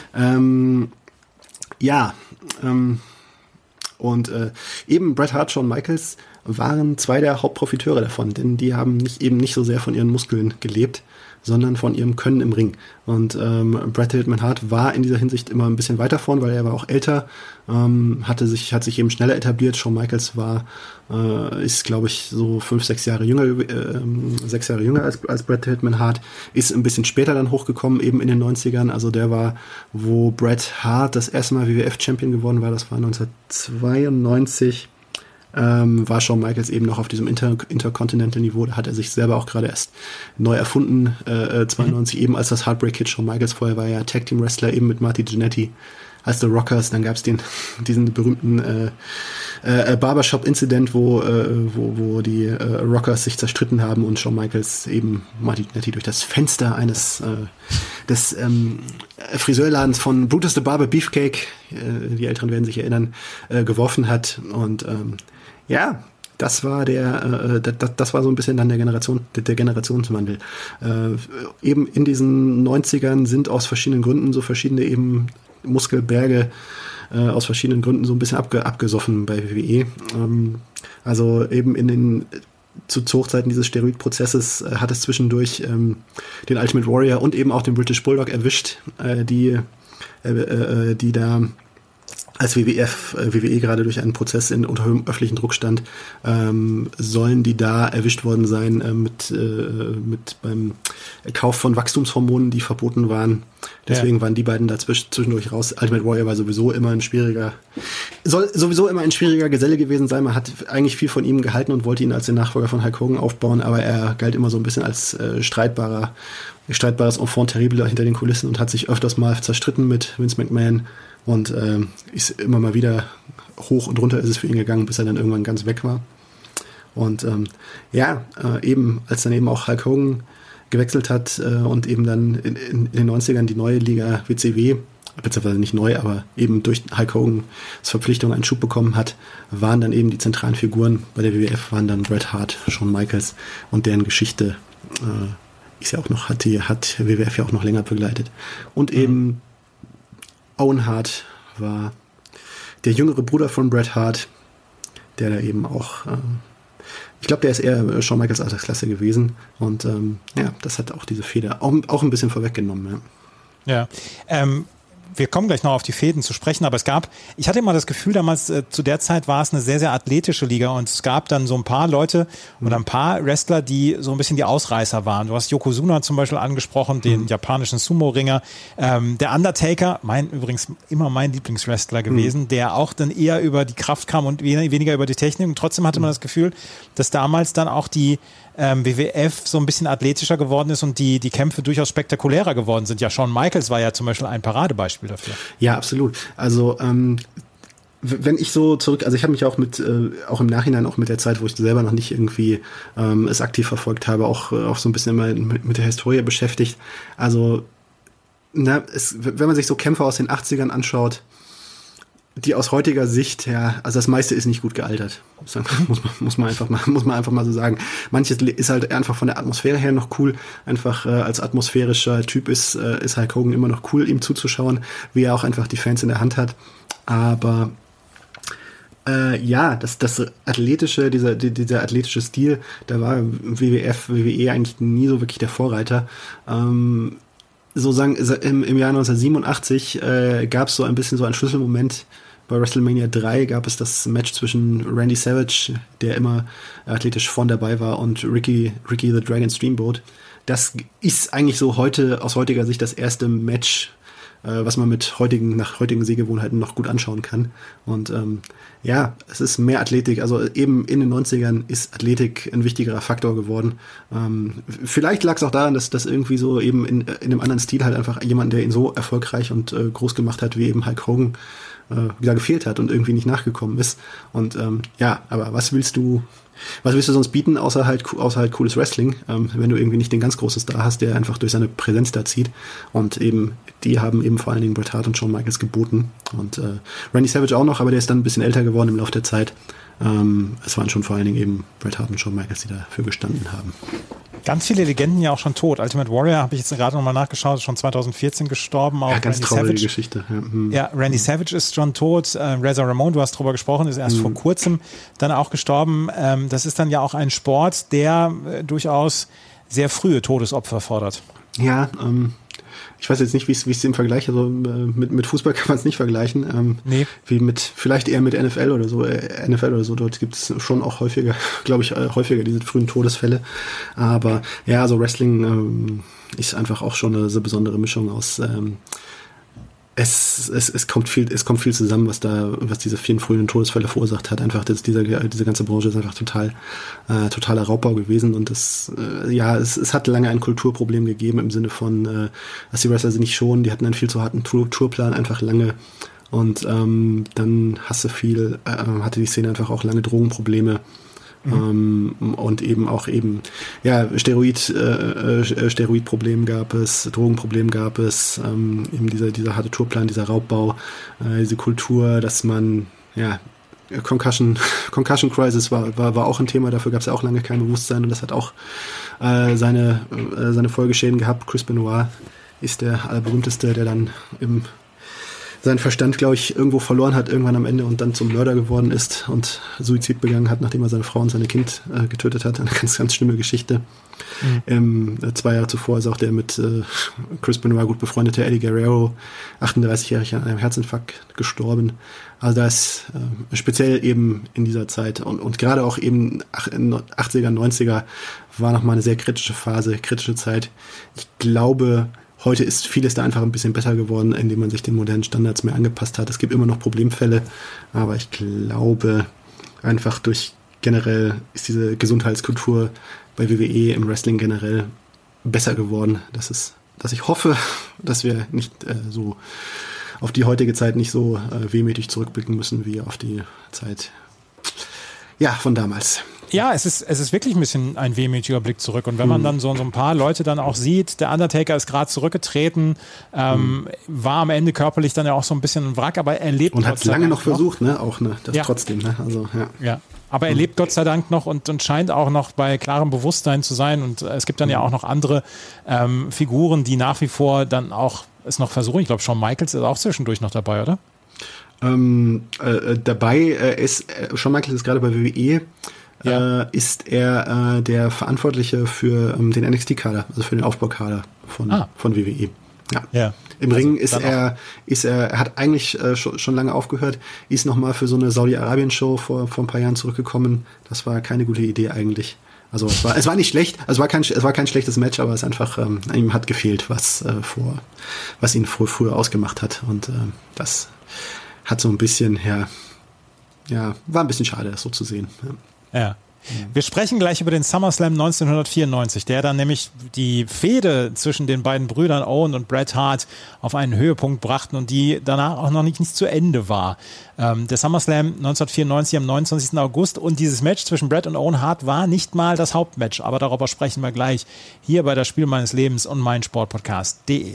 [SPEAKER 4] Eben Bret Hart, Shawn Michaels waren zwei der Hauptprofiteure davon, denn die haben nicht so sehr von ihren Muskeln gelebt, sondern von ihrem Können im Ring. Und Bret Hitman Hart war in dieser Hinsicht immer ein bisschen weiter vorn, weil er war auch älter, hat sich eben schneller etabliert. Shawn Michaels ist, glaube ich, so 6 Jahre jünger als Bret Hitman Hart, ist ein bisschen später dann hochgekommen, eben in den 90ern. Also der war, wo Bret Hart das erste Mal WWF-Champion geworden war, das war 1992. War Shawn Michaels eben noch auf diesem Intercontinental-Niveau, da hat er sich selber auch gerade erst neu erfunden, 92 eben als das Heartbreak Kid. Shawn Michaels, vorher war er Tag-Team-Wrestler eben mit Marty Jannetty als The Rockers, dann gab es diesen berühmten Barbershop-Incident, wo die Rockers sich zerstritten haben und Shawn Michaels eben Marty Jannetty durch das Fenster des Friseurladens von Brutus the Barber Beefcake, die Älteren werden sich erinnern, geworfen hat und das war das war so ein bisschen dann der Generationswandel. Eben in diesen 90ern sind aus verschiedenen Gründen so verschiedene eben Muskelberge aus verschiedenen Gründen so ein bisschen abgesoffen bei WWE. Also eben zu Hochzeiten dieses Steroidprozesses hat es zwischendurch den Ultimate Warrior und eben auch den British Bulldog erwischt, die da als WWE gerade durch einen Prozess unter hohem öffentlichen Druck stand, sollen die da erwischt worden sein beim Kauf von Wachstumshormonen, die verboten waren. Deswegen waren die beiden da zwischendurch raus. Ultimate Warrior war sowieso immer ein schwieriger Geselle gewesen sein. Man hat eigentlich viel von ihm gehalten und wollte ihn als den Nachfolger von Hulk Hogan aufbauen, aber er galt immer so ein bisschen als streitbares Enfant terrible hinter den Kulissen und hat sich öfters mal zerstritten mit Vince McMahon. Und ist immer mal wieder hoch und runter ist es für ihn gegangen, bis er dann irgendwann ganz weg war. Und eben als dann eben auch Hulk Hogan gewechselt hat und eben dann in den 90ern die neue Liga WCW, beziehungsweise nicht neu, aber eben durch Hulk Hogan's Verpflichtung einen Schub bekommen hat, waren dann eben die zentralen Figuren bei der WWF, waren dann Bret Hart, Shawn Michaels und deren Geschichte hat WWF ja auch noch länger begleitet. Und eben Owen Hart war der jüngere Bruder von Bret Hart, der da eben auch, ich glaube, der ist eher Shawn Michaels Altersklasse gewesen. Und das hat auch diese Fehde auch ein bisschen vorweggenommen. Ja.
[SPEAKER 3] Wir kommen gleich noch auf die Fäden zu sprechen, aber ich hatte immer das Gefühl, damals zu der Zeit war es eine sehr, sehr athletische Liga und es gab dann so ein paar Leute oder ein paar Wrestler, die so ein bisschen die Ausreißer waren. Du hast Yokozuna zum Beispiel angesprochen, den japanischen Sumo-Ringer. Der Undertaker, übrigens immer mein Lieblingswrestler gewesen, der auch dann eher über die Kraft kam und weniger über die Technik. Und trotzdem hatte man das Gefühl, dass damals dann auch die WWF so ein bisschen athletischer geworden ist und die Kämpfe durchaus spektakulärer geworden sind. Ja, Shawn Michaels war ja zum Beispiel ein Paradebeispiel dafür.
[SPEAKER 4] Ja, absolut. Also wenn ich so also ich habe mich auch auch im Nachhinein, auch mit der Zeit, wo ich selber noch nicht irgendwie es aktiv verfolgt habe, auch so ein bisschen immer mit der Historie beschäftigt. Also wenn man sich so Kämpfe aus den 80ern anschaut, die aus heutiger Sicht, also das meiste ist nicht gut gealtert. Muss man einfach mal so sagen. Manches ist halt einfach von der Atmosphäre her noch cool. Einfach als atmosphärischer Typ ist Hulk Hogan immer noch cool, ihm zuzuschauen, wie er auch einfach die Fans in der Hand hat. Aber das athletische, dieser athletische Stil, da war WWE eigentlich nie so wirklich der Vorreiter. So sagen, im Jahr 1987 gab es so ein bisschen so einen Schlüsselmoment Bei WrestleMania 3 gab es das Match zwischen Randy Savage, der immer athletisch vorn dabei war, und Ricky the Dragon Steamboat. Das ist eigentlich so aus heutiger Sicht das erste Match, was man nach heutigen Sehgewohnheiten noch gut anschauen kann. Und es ist mehr Athletik. Also eben in den 90ern ist Athletik ein wichtigerer Faktor geworden. Vielleicht lag es auch daran, dass das irgendwie so eben in einem anderen Stil halt einfach jemand, der ihn so erfolgreich und groß gemacht hat, wie eben Hulk Hogan, wieder gefehlt hat und irgendwie nicht nachgekommen ist. Und aber was willst du sonst bieten, außer halt cooles Wrestling, wenn du irgendwie nicht den ganz großen Star hast, der einfach durch seine Präsenz da zieht. Und eben, die haben eben vor allen Dingen Bret Hart und Shawn Michaels geboten. Und Randy Savage auch noch, aber der ist dann ein bisschen älter geworden im Laufe der Zeit. Es waren schon vor allen Dingen eben Bret Hart und Shawn Michaels, die dafür gestanden haben.
[SPEAKER 3] Ganz viele Legenden ja auch schon tot. Ultimate Warrior, habe ich jetzt gerade nochmal nachgeschaut, ist schon 2014 gestorben. Auch
[SPEAKER 4] ganz
[SPEAKER 3] Randy
[SPEAKER 4] traurige
[SPEAKER 3] Savage.
[SPEAKER 4] Geschichte.
[SPEAKER 3] Ja, Randy Savage ist schon tot. Razor Ramon, du hast drüber gesprochen, ist erst vor kurzem dann auch gestorben. Das ist dann ja auch ein Sport, der durchaus sehr frühe Todesopfer fordert.
[SPEAKER 4] Ja, ich weiß jetzt nicht, wie es im Vergleich, also mit Fußball kann man es nicht vergleichen.
[SPEAKER 3] Nee.
[SPEAKER 4] Vielleicht eher mit NFL oder so. Dort gibt es schon auch häufiger, glaube ich, diese frühen Todesfälle. Aber ja, also Wrestling ist einfach auch schon eine so besondere Mischung aus. Es kommt viel zusammen, was diese vielen frühen Todesfälle verursacht hat. Einfach, diese ganze Branche ist einfach totaler Raubbau gewesen, und es hat lange ein Kulturproblem gegeben im Sinne von, dass die Wrestler sie nicht schonen, die hatten einen viel zu harten Tourplan, einfach lange, und dann hatte die Szene einfach auch lange Drogenprobleme. Und eben Steroidproblem gab es, Drogenproblem gab es, eben dieser harte Tourplan, dieser Raubbau, diese Kultur, dass man, Concussion Crisis war auch ein Thema, dafür gab es ja auch lange kein Bewusstsein, und das hat auch seine Folgeschäden gehabt. Chris Benoit ist der allerberühmteste, der dann seinen Verstand, glaube ich, irgendwo verloren hat, irgendwann am Ende, und dann zum Mörder geworden ist und Suizid begangen hat, nachdem er seine Frau und sein Kind getötet hat. Eine ganz, ganz schlimme Geschichte. 2 Jahre zuvor ist auch der mit Chris Benoit gut befreundete Eddie Guerrero, 38-jährig, an einem Herzinfarkt gestorben. Also das speziell eben in dieser Zeit und gerade auch eben in 80er, 90er war nochmal eine sehr kritische Phase, kritische Zeit. Ich glaube, heute ist vieles da einfach ein bisschen besser geworden, indem man sich den modernen Standards mehr angepasst hat. Es gibt immer noch Problemfälle, aber ich glaube, einfach generell ist diese Gesundheitskultur bei WWE im Wrestling generell besser geworden. Dass ich hoffe, dass wir nicht so auf die heutige Zeit nicht so wehmütig zurückblicken müssen wie auf die Zeit von damals.
[SPEAKER 3] Ja, es ist wirklich ein bisschen ein wehmütiger Blick zurück. Und wenn man dann so ein paar Leute dann auch sieht, der Undertaker ist gerade zurückgetreten, war am Ende körperlich dann ja auch so ein bisschen ein Wrack, aber er lebt.
[SPEAKER 4] Und hat es lange noch versucht, ne? Auch, ne? Das trotzdem, ne? Also,
[SPEAKER 3] ja. Aber er lebt Gott sei Dank noch und scheint auch noch bei klarem Bewusstsein zu sein. Und es gibt dann ja auch noch andere Figuren, die nach wie vor dann auch es noch versuchen. Ich glaube, Shawn Michaels ist auch zwischendurch noch dabei, oder?
[SPEAKER 4] Shawn Michaels ist gerade bei WWE. Ist er der Verantwortliche für den NXT-Kader, also für den Aufbaukader von WWE. Ja. Im Ring er hat eigentlich schon lange aufgehört, ist nochmal für so eine Saudi-Arabien-Show vor ein paar Jahren zurückgekommen. Das war keine gute Idee eigentlich. Also es war nicht schlecht, es war kein schlechtes Match, aber es einfach ihm hat gefehlt, was ihn früher ausgemacht hat, und das hat so ein bisschen war ein bisschen schade, das so zu sehen.
[SPEAKER 3] Ja. Wir sprechen gleich über den SummerSlam 1994, der dann nämlich die Fehde zwischen den beiden Brüdern Owen und Bret Hart auf einen Höhepunkt brachten und die danach auch noch nicht zu Ende war. Der SummerSlam 1994 am 29. August, und dieses Match zwischen Bret und Owen Hart war nicht mal das Hauptmatch, aber darüber sprechen wir gleich hier bei Das Spiel meines Lebens und meinsportpodcast.de.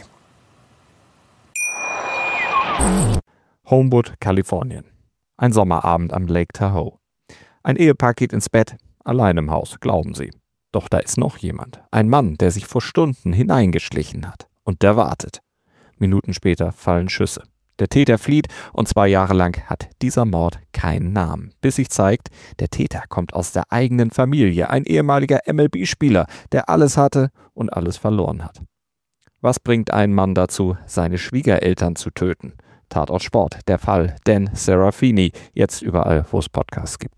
[SPEAKER 5] Homewood, Kalifornien. Ein Sommerabend am Lake Tahoe. Ein Ehepaar geht ins Bett, allein im Haus, glauben sie. Doch da ist noch jemand. Ein Mann, der sich vor Stunden hineingeschlichen hat. Und der wartet. Minuten später fallen Schüsse. Der Täter flieht, und 2 Jahre lang hat dieser Mord keinen Namen. Bis sich zeigt, der Täter kommt aus der eigenen Familie. Ein ehemaliger MLB-Spieler, der alles hatte und alles verloren hat. Was bringt einen Mann dazu, seine Schwiegereltern zu töten? Tatort Sport, der Fall Dan Serafini, jetzt überall, wo es Podcasts gibt.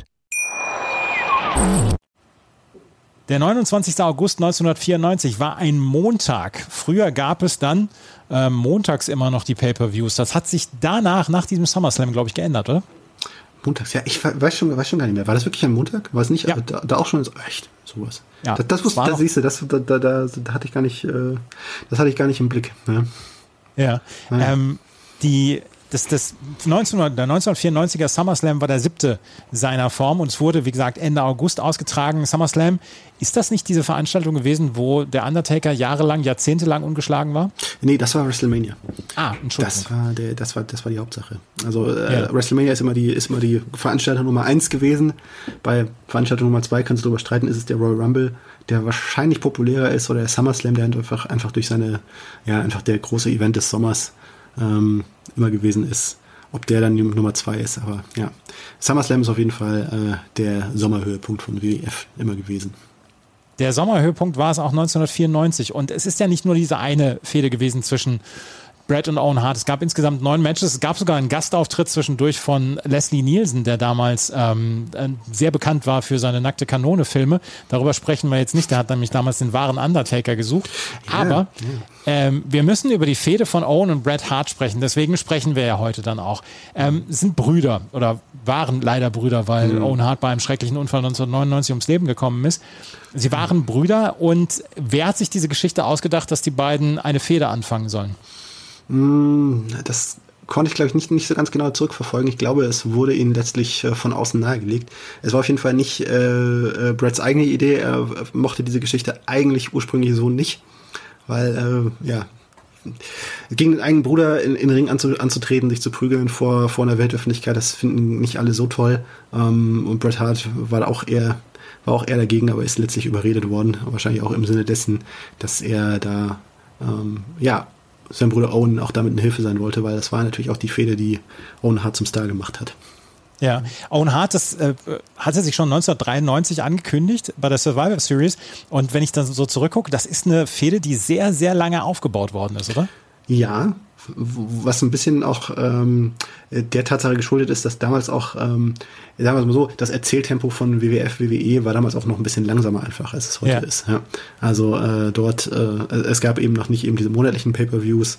[SPEAKER 3] Der 29. August 1994 war ein Montag. Früher gab es dann montags immer noch die Pay-Per-Views. Das hat sich danach, nach diesem SummerSlam, glaube ich, geändert, oder?
[SPEAKER 4] Montags, ja, ich weiß schon gar nicht mehr. War das wirklich ein Montag? War es nicht?
[SPEAKER 3] Ja.
[SPEAKER 4] Da auch schon echt sowas.
[SPEAKER 3] Ja,
[SPEAKER 4] das siehst du, da hatte ich gar nicht, das hatte ich gar nicht im Blick.
[SPEAKER 3] Ja.
[SPEAKER 4] Ja.
[SPEAKER 3] Der 1994er SummerSlam war der 7. seiner Form und es wurde, wie gesagt, Ende August ausgetragen. SummerSlam, ist das nicht diese Veranstaltung gewesen, wo der Undertaker jahrzehntelang ungeschlagen war?
[SPEAKER 4] Nee, das war WrestleMania.
[SPEAKER 3] Entschuldigung.
[SPEAKER 4] Das war die Hauptsache. Also WrestleMania ist immer die Veranstaltung Nummer 1 gewesen. Bei Veranstaltung Nummer 2 kannst du darüber streiten, ist es der Royal Rumble, der wahrscheinlich populärer ist, oder der SummerSlam, der einfach durch seine, einfach der große Event des Sommers immer gewesen ist. Ob der dann die Nummer 2 ist, aber ja. SummerSlam ist auf jeden Fall der Sommerhöhepunkt von WWF immer gewesen.
[SPEAKER 3] Der Sommerhöhepunkt war es auch 1994 und es ist ja nicht nur diese eine Fehde gewesen zwischen Bret und Owen Hart. Es gab insgesamt 9 Matches. Es gab sogar einen Gastauftritt zwischendurch von Leslie Nielsen, der damals sehr bekannt war für seine Nackte Kanone-Filme. Darüber sprechen wir jetzt nicht. Der hat nämlich damals den wahren Undertaker gesucht. Aber wir müssen über die Fehde von Owen und Bret Hart sprechen. Deswegen sprechen wir ja heute dann auch. Sind Brüder oder waren leider Brüder, weil Owen Hart bei einem schrecklichen Unfall 1999 ums Leben gekommen ist. Sie waren Brüder und wer hat sich diese Geschichte ausgedacht, dass die beiden eine Fehde anfangen sollen?
[SPEAKER 4] Das konnte ich, glaube ich, nicht so ganz genau zurückverfolgen. Ich glaube, es wurde ihnen letztlich von außen nahegelegt. Es war auf jeden Fall nicht Brets eigene Idee. Er mochte diese Geschichte eigentlich ursprünglich so nicht, weil, gegen den eigenen Bruder in den Ring anzutreten, sich zu prügeln vor einer Weltöffentlichkeit, das finden nicht alle so toll. Und Bret Hart war auch eher dagegen, aber ist letztlich überredet worden. Wahrscheinlich auch im Sinne dessen, dass er da, sein Bruder Owen auch damit eine Hilfe sein wollte, weil das war natürlich auch die Fehde, die Owen Hart zum Star gemacht hat.
[SPEAKER 3] Ja, Owen Hart, das hatte sich schon 1993 angekündigt bei der Survivor Series und wenn ich dann so zurückgucke, das ist eine Fehde, die sehr, sehr lange aufgebaut worden ist, oder?
[SPEAKER 4] Ja, was ein bisschen auch der Tatsache geschuldet ist, dass damals auch, sagen wir mal so, das Erzähltempo von WWF, WWE war damals auch noch ein bisschen langsamer einfach, als es heute ist. Ja. Also dort, es gab eben noch nicht eben diese monatlichen Pay-Per-Views.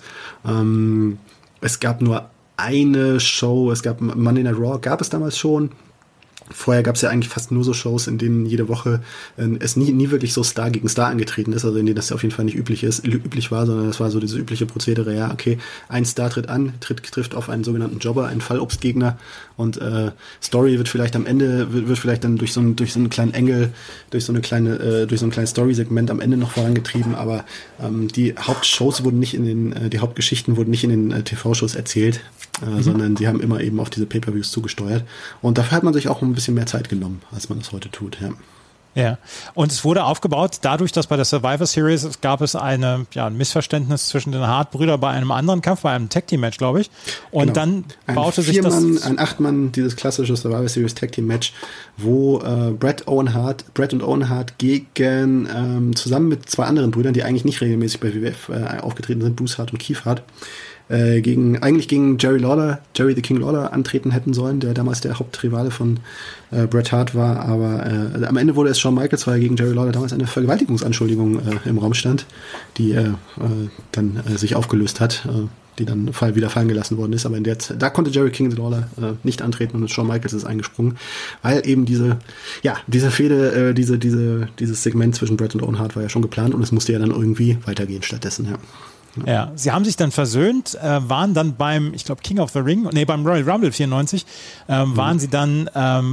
[SPEAKER 4] Es gab nur eine Show, es gab Monday Night Raw, gab es damals schon. Vorher gab es ja eigentlich fast nur so Shows, in denen jede Woche es nie wirklich so Star gegen Star angetreten ist, also in denen das auf jeden Fall nicht üblich war, sondern das war so dieses übliche Prozedere, ja, okay, ein Star tritt an, trifft auf einen sogenannten Jobber, einen Fallobstgegner und Story wird vielleicht am Ende, wird vielleicht dann durch so einen kleinen Engel, durch so ein kleines Story-Segment am Ende noch vorangetrieben, aber die Hauptshows wurden nicht die Hauptgeschichten wurden nicht in den TV-Shows erzählt, sondern die haben immer eben auf diese Pay-Per-Views zugesteuert und dafür hat man sich auch ein bisschen mehr Zeit genommen, als man das heute tut, ja.
[SPEAKER 3] Ja, und es wurde aufgebaut dadurch, dass bei der Survivor Series gab es ein Missverständnis zwischen den Hart-Brüdern bei einem anderen Kampf, bei einem Tag-Team-Match, glaube ich. Und dann baute sich das...
[SPEAKER 4] Ein 8-Mann, dieses klassische Survivor Series Tag-Team-Match, wo Bret und Owen Hart gegen, zusammen mit 2 anderen Brüdern, die eigentlich nicht regelmäßig bei WWF aufgetreten sind, Bruce Hart und Keith Hart, gegen Jerry the King Lawler antreten hätten sollen, der damals der Hauptrivale von Bret Hart war, aber am Ende wurde es Shawn Michaels, weil gegen Jerry Lawler damals eine Vergewaltigungsanschuldigung im Raum stand, die dann sich aufgelöst hat, die dann wieder fallen gelassen worden ist, aber da konnte Jerry King Lawler nicht antreten und Shawn Michaels ist eingesprungen, weil eben diese Fehde, dieses Segment zwischen Bret und Owen Hart war ja schon geplant und es musste ja dann irgendwie weitergehen stattdessen, ja.
[SPEAKER 3] Ja, sie haben sich dann versöhnt, waren dann beim, ich glaube, King of the Ring, beim Royal Rumble 94, waren sie dann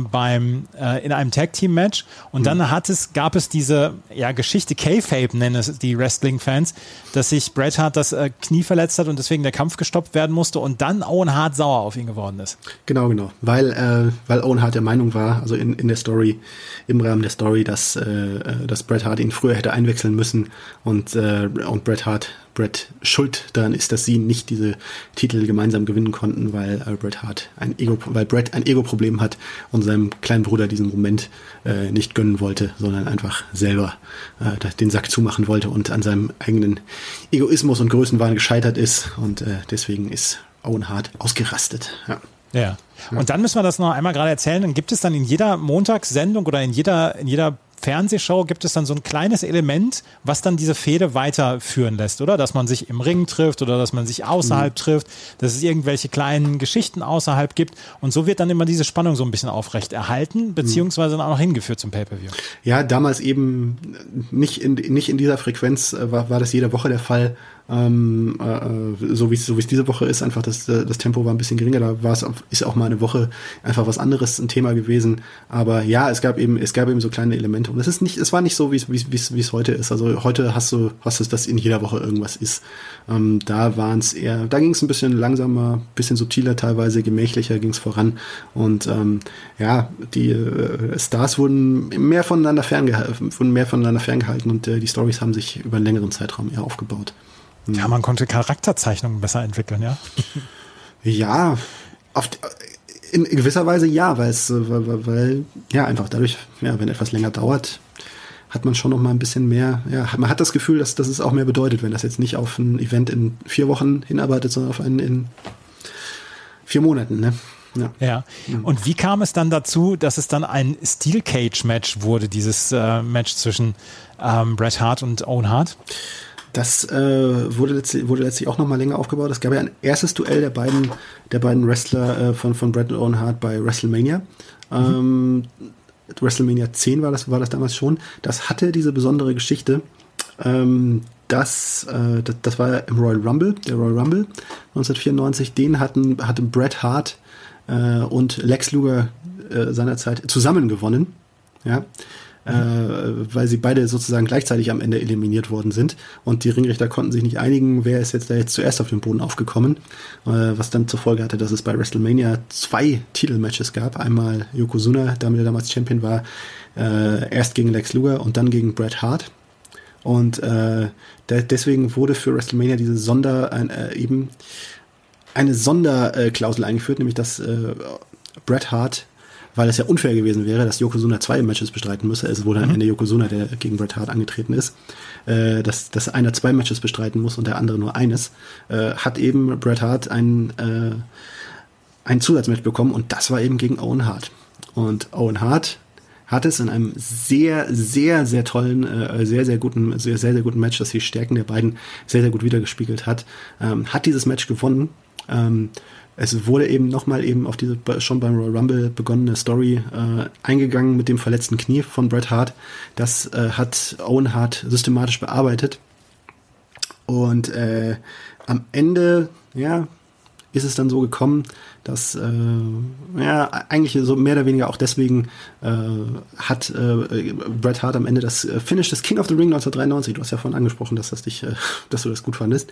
[SPEAKER 3] in einem Tag-Team-Match und dann gab es diese Geschichte, Kayfabe nennen es die Wrestling-Fans, dass sich Bret Hart das Knie verletzt hat und deswegen der Kampf gestoppt werden musste und dann Owen Hart sauer auf ihn geworden ist. Genau,
[SPEAKER 4] weil Owen Hart der Meinung war, also in der Story, im Rahmen der Story, dass Bret Hart ihn früher hätte einwechseln müssen und Bret schuld daran ist, dass sie nicht diese Titel gemeinsam gewinnen konnten, weil Bret ein Ego-Problem hat und seinem kleinen Bruder diesen Moment nicht gönnen wollte, sondern einfach selber den Sack zumachen wollte und an seinem eigenen Egoismus und Größenwahn gescheitert ist und deswegen ist Owen Hart ausgerastet. Ja.
[SPEAKER 3] Ja. Und dann müssen wir das noch einmal gerade erzählen. Dann gibt es dann in jeder Montagssendung oder in jeder Fernsehshow gibt es dann so ein kleines Element, was dann diese Fehde weiterführen lässt, oder? Dass man sich im Ring trifft oder dass man sich außerhalb trifft, dass es irgendwelche kleinen Geschichten außerhalb gibt. Und so wird dann immer diese Spannung so ein bisschen aufrecht erhalten, beziehungsweise dann auch noch hingeführt zum Pay-Per-View.
[SPEAKER 4] Ja, damals eben nicht in dieser Frequenz war das jede Woche der Fall. So wie es diese Woche ist, einfach das Tempo war ein bisschen geringer, da ist auch mal eine Woche einfach was anderes ein Thema gewesen, aber ja, es gab eben so kleine Elemente und es war nicht so, wie es heute ist, also heute hast du, dass in jeder Woche irgendwas ist, da ging es ein bisschen langsamer, bisschen subtiler teilweise, gemächlicher ging es voran und die Stars wurden mehr voneinander ferngehalten und die Storys haben sich über einen längeren Zeitraum eher aufgebaut.
[SPEAKER 3] Ja, man konnte Charakterzeichnungen besser entwickeln, ja?
[SPEAKER 4] Ja, in gewisser Weise ja, weil ja, einfach dadurch, ja, wenn etwas länger dauert, hat man schon noch mal ein bisschen mehr, ja, man hat das Gefühl, dass es auch mehr bedeutet, wenn das jetzt nicht auf ein Event in 4 Wochen hinarbeitet, sondern auf einen in 4 Monaten, ne?
[SPEAKER 3] Ja. Und wie kam es dann dazu, dass es dann ein Steel Cage Match wurde, dieses Match zwischen Bret Hart und Owen Hart?
[SPEAKER 4] Das wurde letztlich auch noch mal länger aufgebaut. Es gab ja ein erstes Duell der beiden Wrestler von Bret und Owen Hart bei WrestleMania. WrestleMania 10 war das damals schon. Das hatte diese besondere Geschichte. Das war im Royal Rumble, der Royal Rumble 1994. Den hatten Bret Hart und Lex Luger seinerzeit zusammen gewonnen. Ja. Weil sie beide sozusagen gleichzeitig am Ende eliminiert worden sind und die Ringrichter konnten sich nicht einigen, wer ist jetzt zuerst auf den Boden aufgekommen, was dann zur Folge hatte, dass es bei WrestleMania 2 Titelmatches gab, einmal Yokozuna, damit er damals Champion war, erst gegen Lex Luger und dann gegen Bret Hart und deswegen wurde für WrestleMania eine Sonderklausel eingeführt, nämlich dass Bret Hart, weil es ja unfair gewesen wäre, dass Yokozuna 2 Matches bestreiten müsse. Es wurde am Ende Yokozuna, der gegen Bret Hart angetreten ist, dass einer 2 Matches bestreiten muss und der andere nur eines, hat eben Bret Hart ein Zusatzmatch bekommen und das war eben gegen Owen Hart. Und Owen Hart hat es in einem sehr, sehr, sehr tollen, sehr, sehr guten Match, das die Stärken der beiden sehr, sehr gut wiedergespiegelt hat, hat dieses Match gewonnen. Es wurde eben nochmal eben auf diese schon beim Royal Rumble begonnene Story eingegangen mit dem verletzten Knie von Bret Hart. Das hat Owen Hart systematisch bearbeitet. Und am Ende, ja, ist es dann so gekommen, dass eigentlich so mehr oder weniger auch deswegen hat Bret Hart am Ende das Finish des King of the Ring 1993, du hast ja vorhin angesprochen, dass du das gut fandest,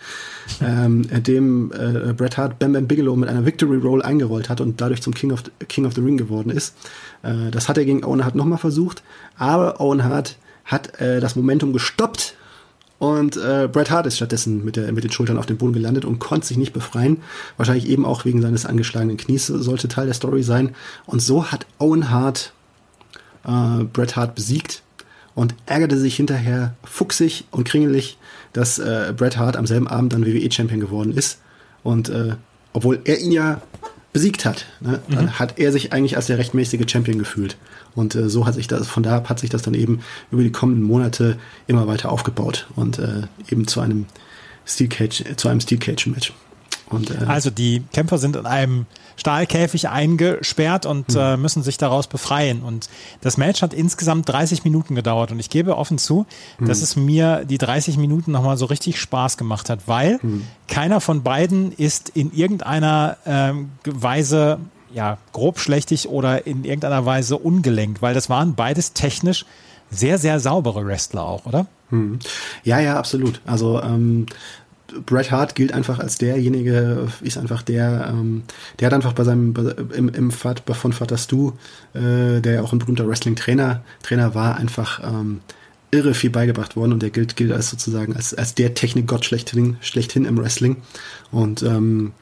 [SPEAKER 4] dem Bret Hart Bam Bam Bigelow mit einer Victory Roll eingerollt hat und dadurch zum King of the Ring geworden ist. Das hat er gegen Owen Hart nochmal versucht, aber Owen Hart hat das Momentum gestoppt. Und Bret Hart ist stattdessen mit den Schultern auf dem Boden gelandet und konnte sich nicht befreien. Wahrscheinlich eben auch wegen seines angeschlagenen Knies sollte Teil der Story sein. Und so hat Owen Hart Bret Hart besiegt und ärgerte sich hinterher fuchsig und kringelig, dass Bret Hart am selben Abend dann WWE-Champion geworden ist. Und obwohl er ihn ja besiegt hat, ne, hat er sich eigentlich als der rechtmäßige Champion gefühlt. Und so hat sich das dann eben über die kommenden Monate immer weiter aufgebaut und eben zu einem Steel Cage Match. Und,
[SPEAKER 3] also die Kämpfer sind in einem Stahlkäfig eingesperrt und müssen sich daraus befreien. Und das Match hat insgesamt 30 Minuten gedauert. Und ich gebe offen zu, dass es mir die 30 Minuten nochmal so richtig Spaß gemacht hat, weil keiner von beiden ist in irgendeiner Weise grobschlächtig oder in irgendeiner Weise ungelenkt, weil das waren beides technisch sehr, sehr saubere Wrestler auch, oder?
[SPEAKER 4] Ja, absolut. Also Bret Hart gilt einfach als derjenige, ist einfach der hat einfach bei seinem von Vater Stu, der ja auch ein berühmter Wrestling-Trainer war, einfach irre viel beigebracht worden und der gilt als sozusagen als der Technikgott schlechthin im Wrestling und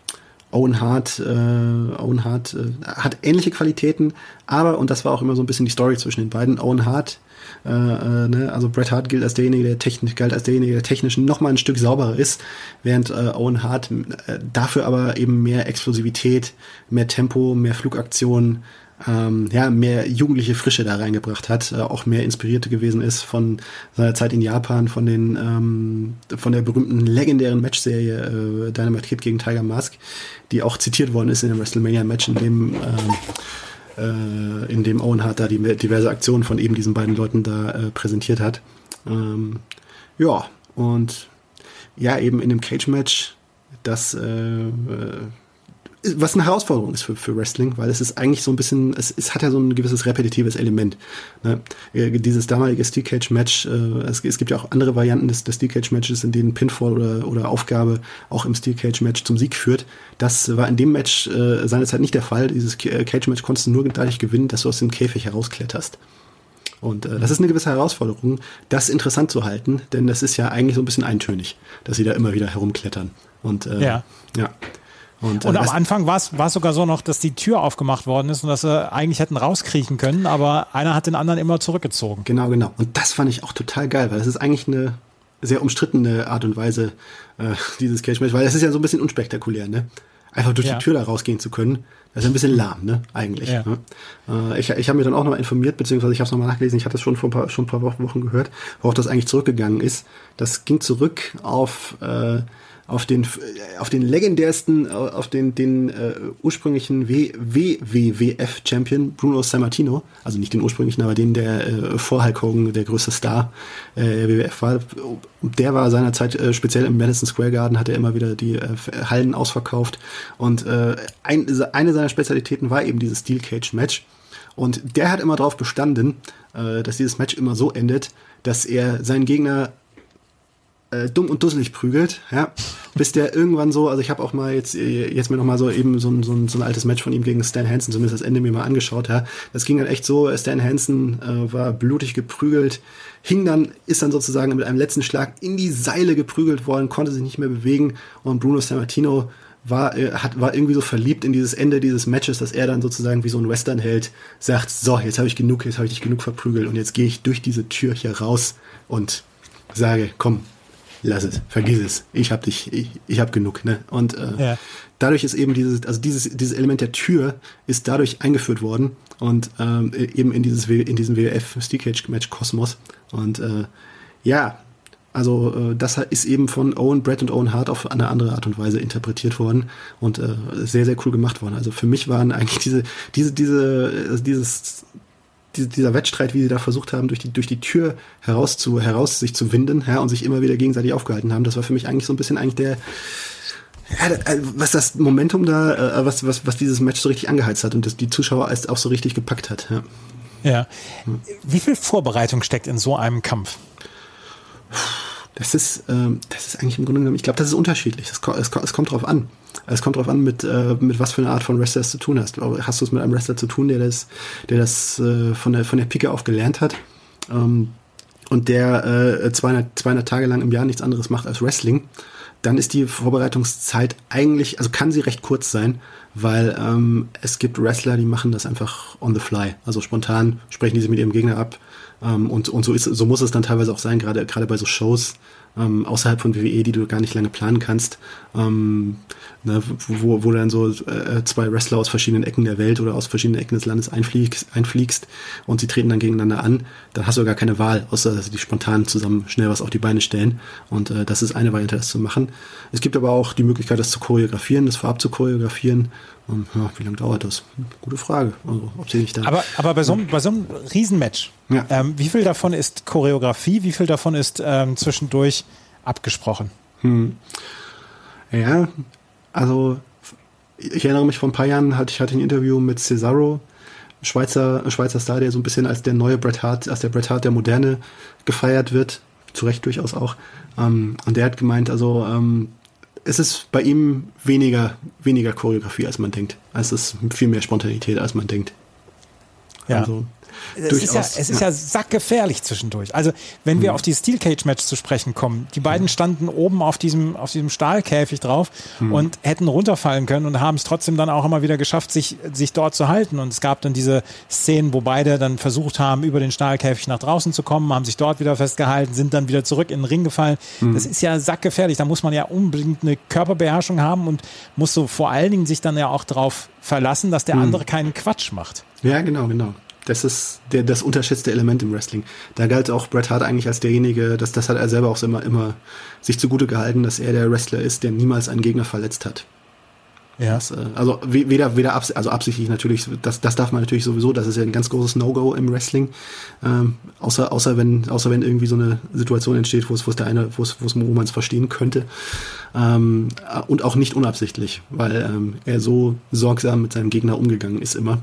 [SPEAKER 4] Owen Hart hat ähnliche Qualitäten, aber, und das war auch immer so ein bisschen die Story zwischen den beiden, Owen Hart, also Bret Hart galt als derjenige, der technisch noch mal ein Stück sauberer ist, während Owen Hart dafür aber eben mehr Explosivität, mehr Tempo, mehr Flugaktion, mehr jugendliche Frische da reingebracht hat, auch mehr inspirierte gewesen ist von seiner Zeit in Japan, von der berühmten legendären Matchserie Dynamite Kid gegen Tiger Mask, die auch zitiert worden ist in dem WrestleMania-Match, in dem Owen Hart da die diverse Aktionen von eben diesen beiden Leuten da präsentiert hat. Und eben in dem Cage-Match, das was eine Herausforderung ist für Wrestling, weil es ist eigentlich so ein bisschen, es hat ja so ein gewisses repetitives Element. Ne? Dieses damalige Steel Cage Match, es gibt ja auch andere Varianten des Steel Cage Matches, in denen Pinfall oder Aufgabe auch im Steel Cage Match zum Sieg führt. Das war in dem Match seinerzeit nicht der Fall. Dieses Cage Match konntest du nur dadurch gewinnen, dass du aus dem Käfig herauskletterst. Und das ist eine gewisse Herausforderung, das interessant zu halten, denn das ist ja eigentlich so ein bisschen eintönig, dass sie da immer wieder herumklettern. Und ja. Und
[SPEAKER 3] am Anfang war es sogar so noch, dass die Tür aufgemacht worden ist und dass sie eigentlich hätten rauskriechen können, aber einer hat den anderen immer zurückgezogen.
[SPEAKER 4] Genau. Und das fand ich auch total geil, weil das ist eigentlich eine sehr umstrittene Art und Weise, dieses Cage-Match, weil das ist ja so ein bisschen unspektakulär, ne? Einfach durch die Tür da rausgehen zu können, das ist ein bisschen lahm, ne? Eigentlich. Ja. Ne? Ich habe mir dann auch noch mal informiert, beziehungsweise ich habe es nochmal nachgelesen, ich hatte das schon vor ein paar Wochen gehört, worauf das eigentlich zurückgegangen ist. Das ging zurück auf den legendärsten, auf den ursprünglichen WWF-Champion Bruno Sammartino, also nicht den ursprünglichen, aber den, der vor Hulk Hogan der größte Star WWF war. Der war seinerzeit speziell im Madison Square Garden, hat er immer wieder die Hallen ausverkauft und eine seiner Spezialitäten war eben dieses Steel Cage Match. Und der hat immer darauf bestanden, dass dieses Match immer so endet, dass er seinen Gegner dumm und dusselig prügelt, ja, bis der irgendwann so, also ich habe auch mal jetzt mir noch mal so eben so ein altes Match von ihm gegen Stan Hansen, zumindest das Ende mir mal angeschaut, ja, das ging dann echt so, Stan Hansen war blutig geprügelt, ist dann sozusagen mit einem letzten Schlag in die Seile geprügelt worden, konnte sich nicht mehr bewegen und Bruno Sammartino war irgendwie so verliebt in dieses Ende dieses Matches, dass er dann sozusagen wie so ein Westernheld sagt, so, jetzt habe ich dich genug verprügelt und jetzt gehe ich durch diese Tür hier raus und sage, komm, lass es, vergiss es, ich hab genug, ne? Und dadurch ist eben dieses Element der Tür ist dadurch eingeführt worden und eben in diesem WWF Steel Cage Match Kosmos und das ist eben von Bret und Owen Hart auf eine andere Art und Weise interpretiert worden und sehr, sehr cool gemacht worden. Also für mich waren eigentlich dieser Wettstreit, wie sie da versucht haben, durch die Tür heraus sich zu winden, ja, und sich immer wieder gegenseitig aufgehalten haben, das war für mich eigentlich so ein bisschen was das Momentum da, was dieses Match so richtig angeheizt hat und das die Zuschauer erst auch so richtig gepackt hat. Ja.
[SPEAKER 3] Wie viel Vorbereitung steckt in so einem Kampf?
[SPEAKER 4] Das ist eigentlich im Grunde genommen, ich glaube, das ist unterschiedlich. Es kommt drauf an. Es kommt drauf an, mit was für eine Art von Wrestler es zu tun hast. Hast du es mit einem Wrestler zu tun, der das von der Pike auf gelernt hat und der 200 Tage lang im Jahr nichts anderes macht als Wrestling, dann ist die Vorbereitungszeit eigentlich, also kann sie recht kurz sein, weil es gibt Wrestler, die machen das einfach on the fly. Also spontan sprechen die sich mit ihrem Gegner ab. Und so muss es dann teilweise auch sein, gerade bei so Shows außerhalb von WWE, die du gar nicht lange planen kannst, wo du dann so zwei Wrestler aus verschiedenen Ecken der Welt oder aus verschiedenen Ecken des Landes einfliegst und sie treten dann gegeneinander an, dann hast du gar keine Wahl, außer dass sie die spontan zusammen schnell was auf die Beine stellen und das ist eine Variante, das zu machen. Es gibt aber auch die Möglichkeit, das zu choreografieren, das vorab zu choreografieren. Und, wie lange dauert das? Gute Frage. Also, ob sie nicht da
[SPEAKER 3] aber bei so einem Riesenmatch, wie viel davon ist Choreografie, wie viel davon ist zwischendurch abgesprochen?
[SPEAKER 4] Ja, also ich erinnere mich, vor ein paar Jahren hatte ich ein Interview mit Cesaro, Schweizer Star, der so ein bisschen als der neue Bret Hart, als der Bret Hart der Moderne gefeiert wird, zu Recht durchaus auch. Und der hat gemeint, also es ist bei ihm weniger Choreografie, als man denkt. Es ist viel mehr Spontanität, als man denkt.
[SPEAKER 3] Ja.
[SPEAKER 4] Also,
[SPEAKER 3] Es ist ja sackgefährlich zwischendurch. Also, wenn wir auf die Steel Cage Match zu sprechen kommen, die beiden standen oben auf diesem Stahlkäfig drauf und hätten runterfallen können und haben es trotzdem dann auch immer wieder geschafft, sich dort zu halten. Und es gab dann diese Szenen, wo beide dann versucht haben, über den Stahlkäfig nach draußen zu kommen, haben sich dort wieder festgehalten, sind dann wieder zurück in den Ring gefallen. Das ist ja sackgefährlich. Da muss man ja unbedingt eine Körperbeherrschung haben und muss so vor allen Dingen sich dann ja auch darauf verlassen, dass der andere keinen Quatsch macht.
[SPEAKER 4] Ja, genau. Das ist das unterschätzte Element im Wrestling. Da galt auch Bret Hart eigentlich als derjenige, das hat er selber auch immer sich zugute gehalten, dass er der Wrestler ist, der niemals einen Gegner verletzt hat. Ja. Also weder absichtlich natürlich, das darf man natürlich sowieso, das ist ja ein ganz großes No-Go im Wrestling. Außer wenn irgendwie so eine Situation entsteht, wo man es verstehen könnte. Und auch nicht unabsichtlich, weil er so sorgsam mit seinem Gegner umgegangen ist immer.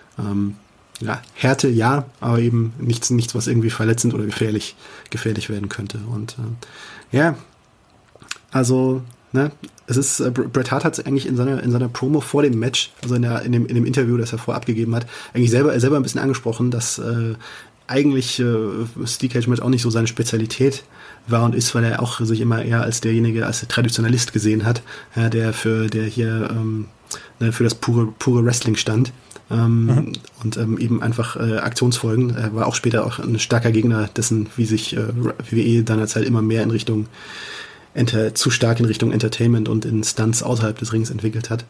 [SPEAKER 4] Härte ja, aber eben nichts, was irgendwie verletzend oder gefährlich werden könnte. Und es ist, Bret Hart hat es eigentlich in seiner Promo vor dem Match, also in dem Interview, das er vorab gegeben hat, eigentlich selber ein bisschen angesprochen, dass eigentlich Steel Cage Match auch nicht so seine Spezialität war und ist, weil er auch sich immer eher als der Traditionalist gesehen hat, der hier für das pure Wrestling stand. Und eben einfach Aktionsfolgen. Er war auch später auch ein starker Gegner dessen, wie sich WWE seinerzeit immer mehr zu stark in Richtung Entertainment und in Stunts außerhalb des Rings entwickelt hat.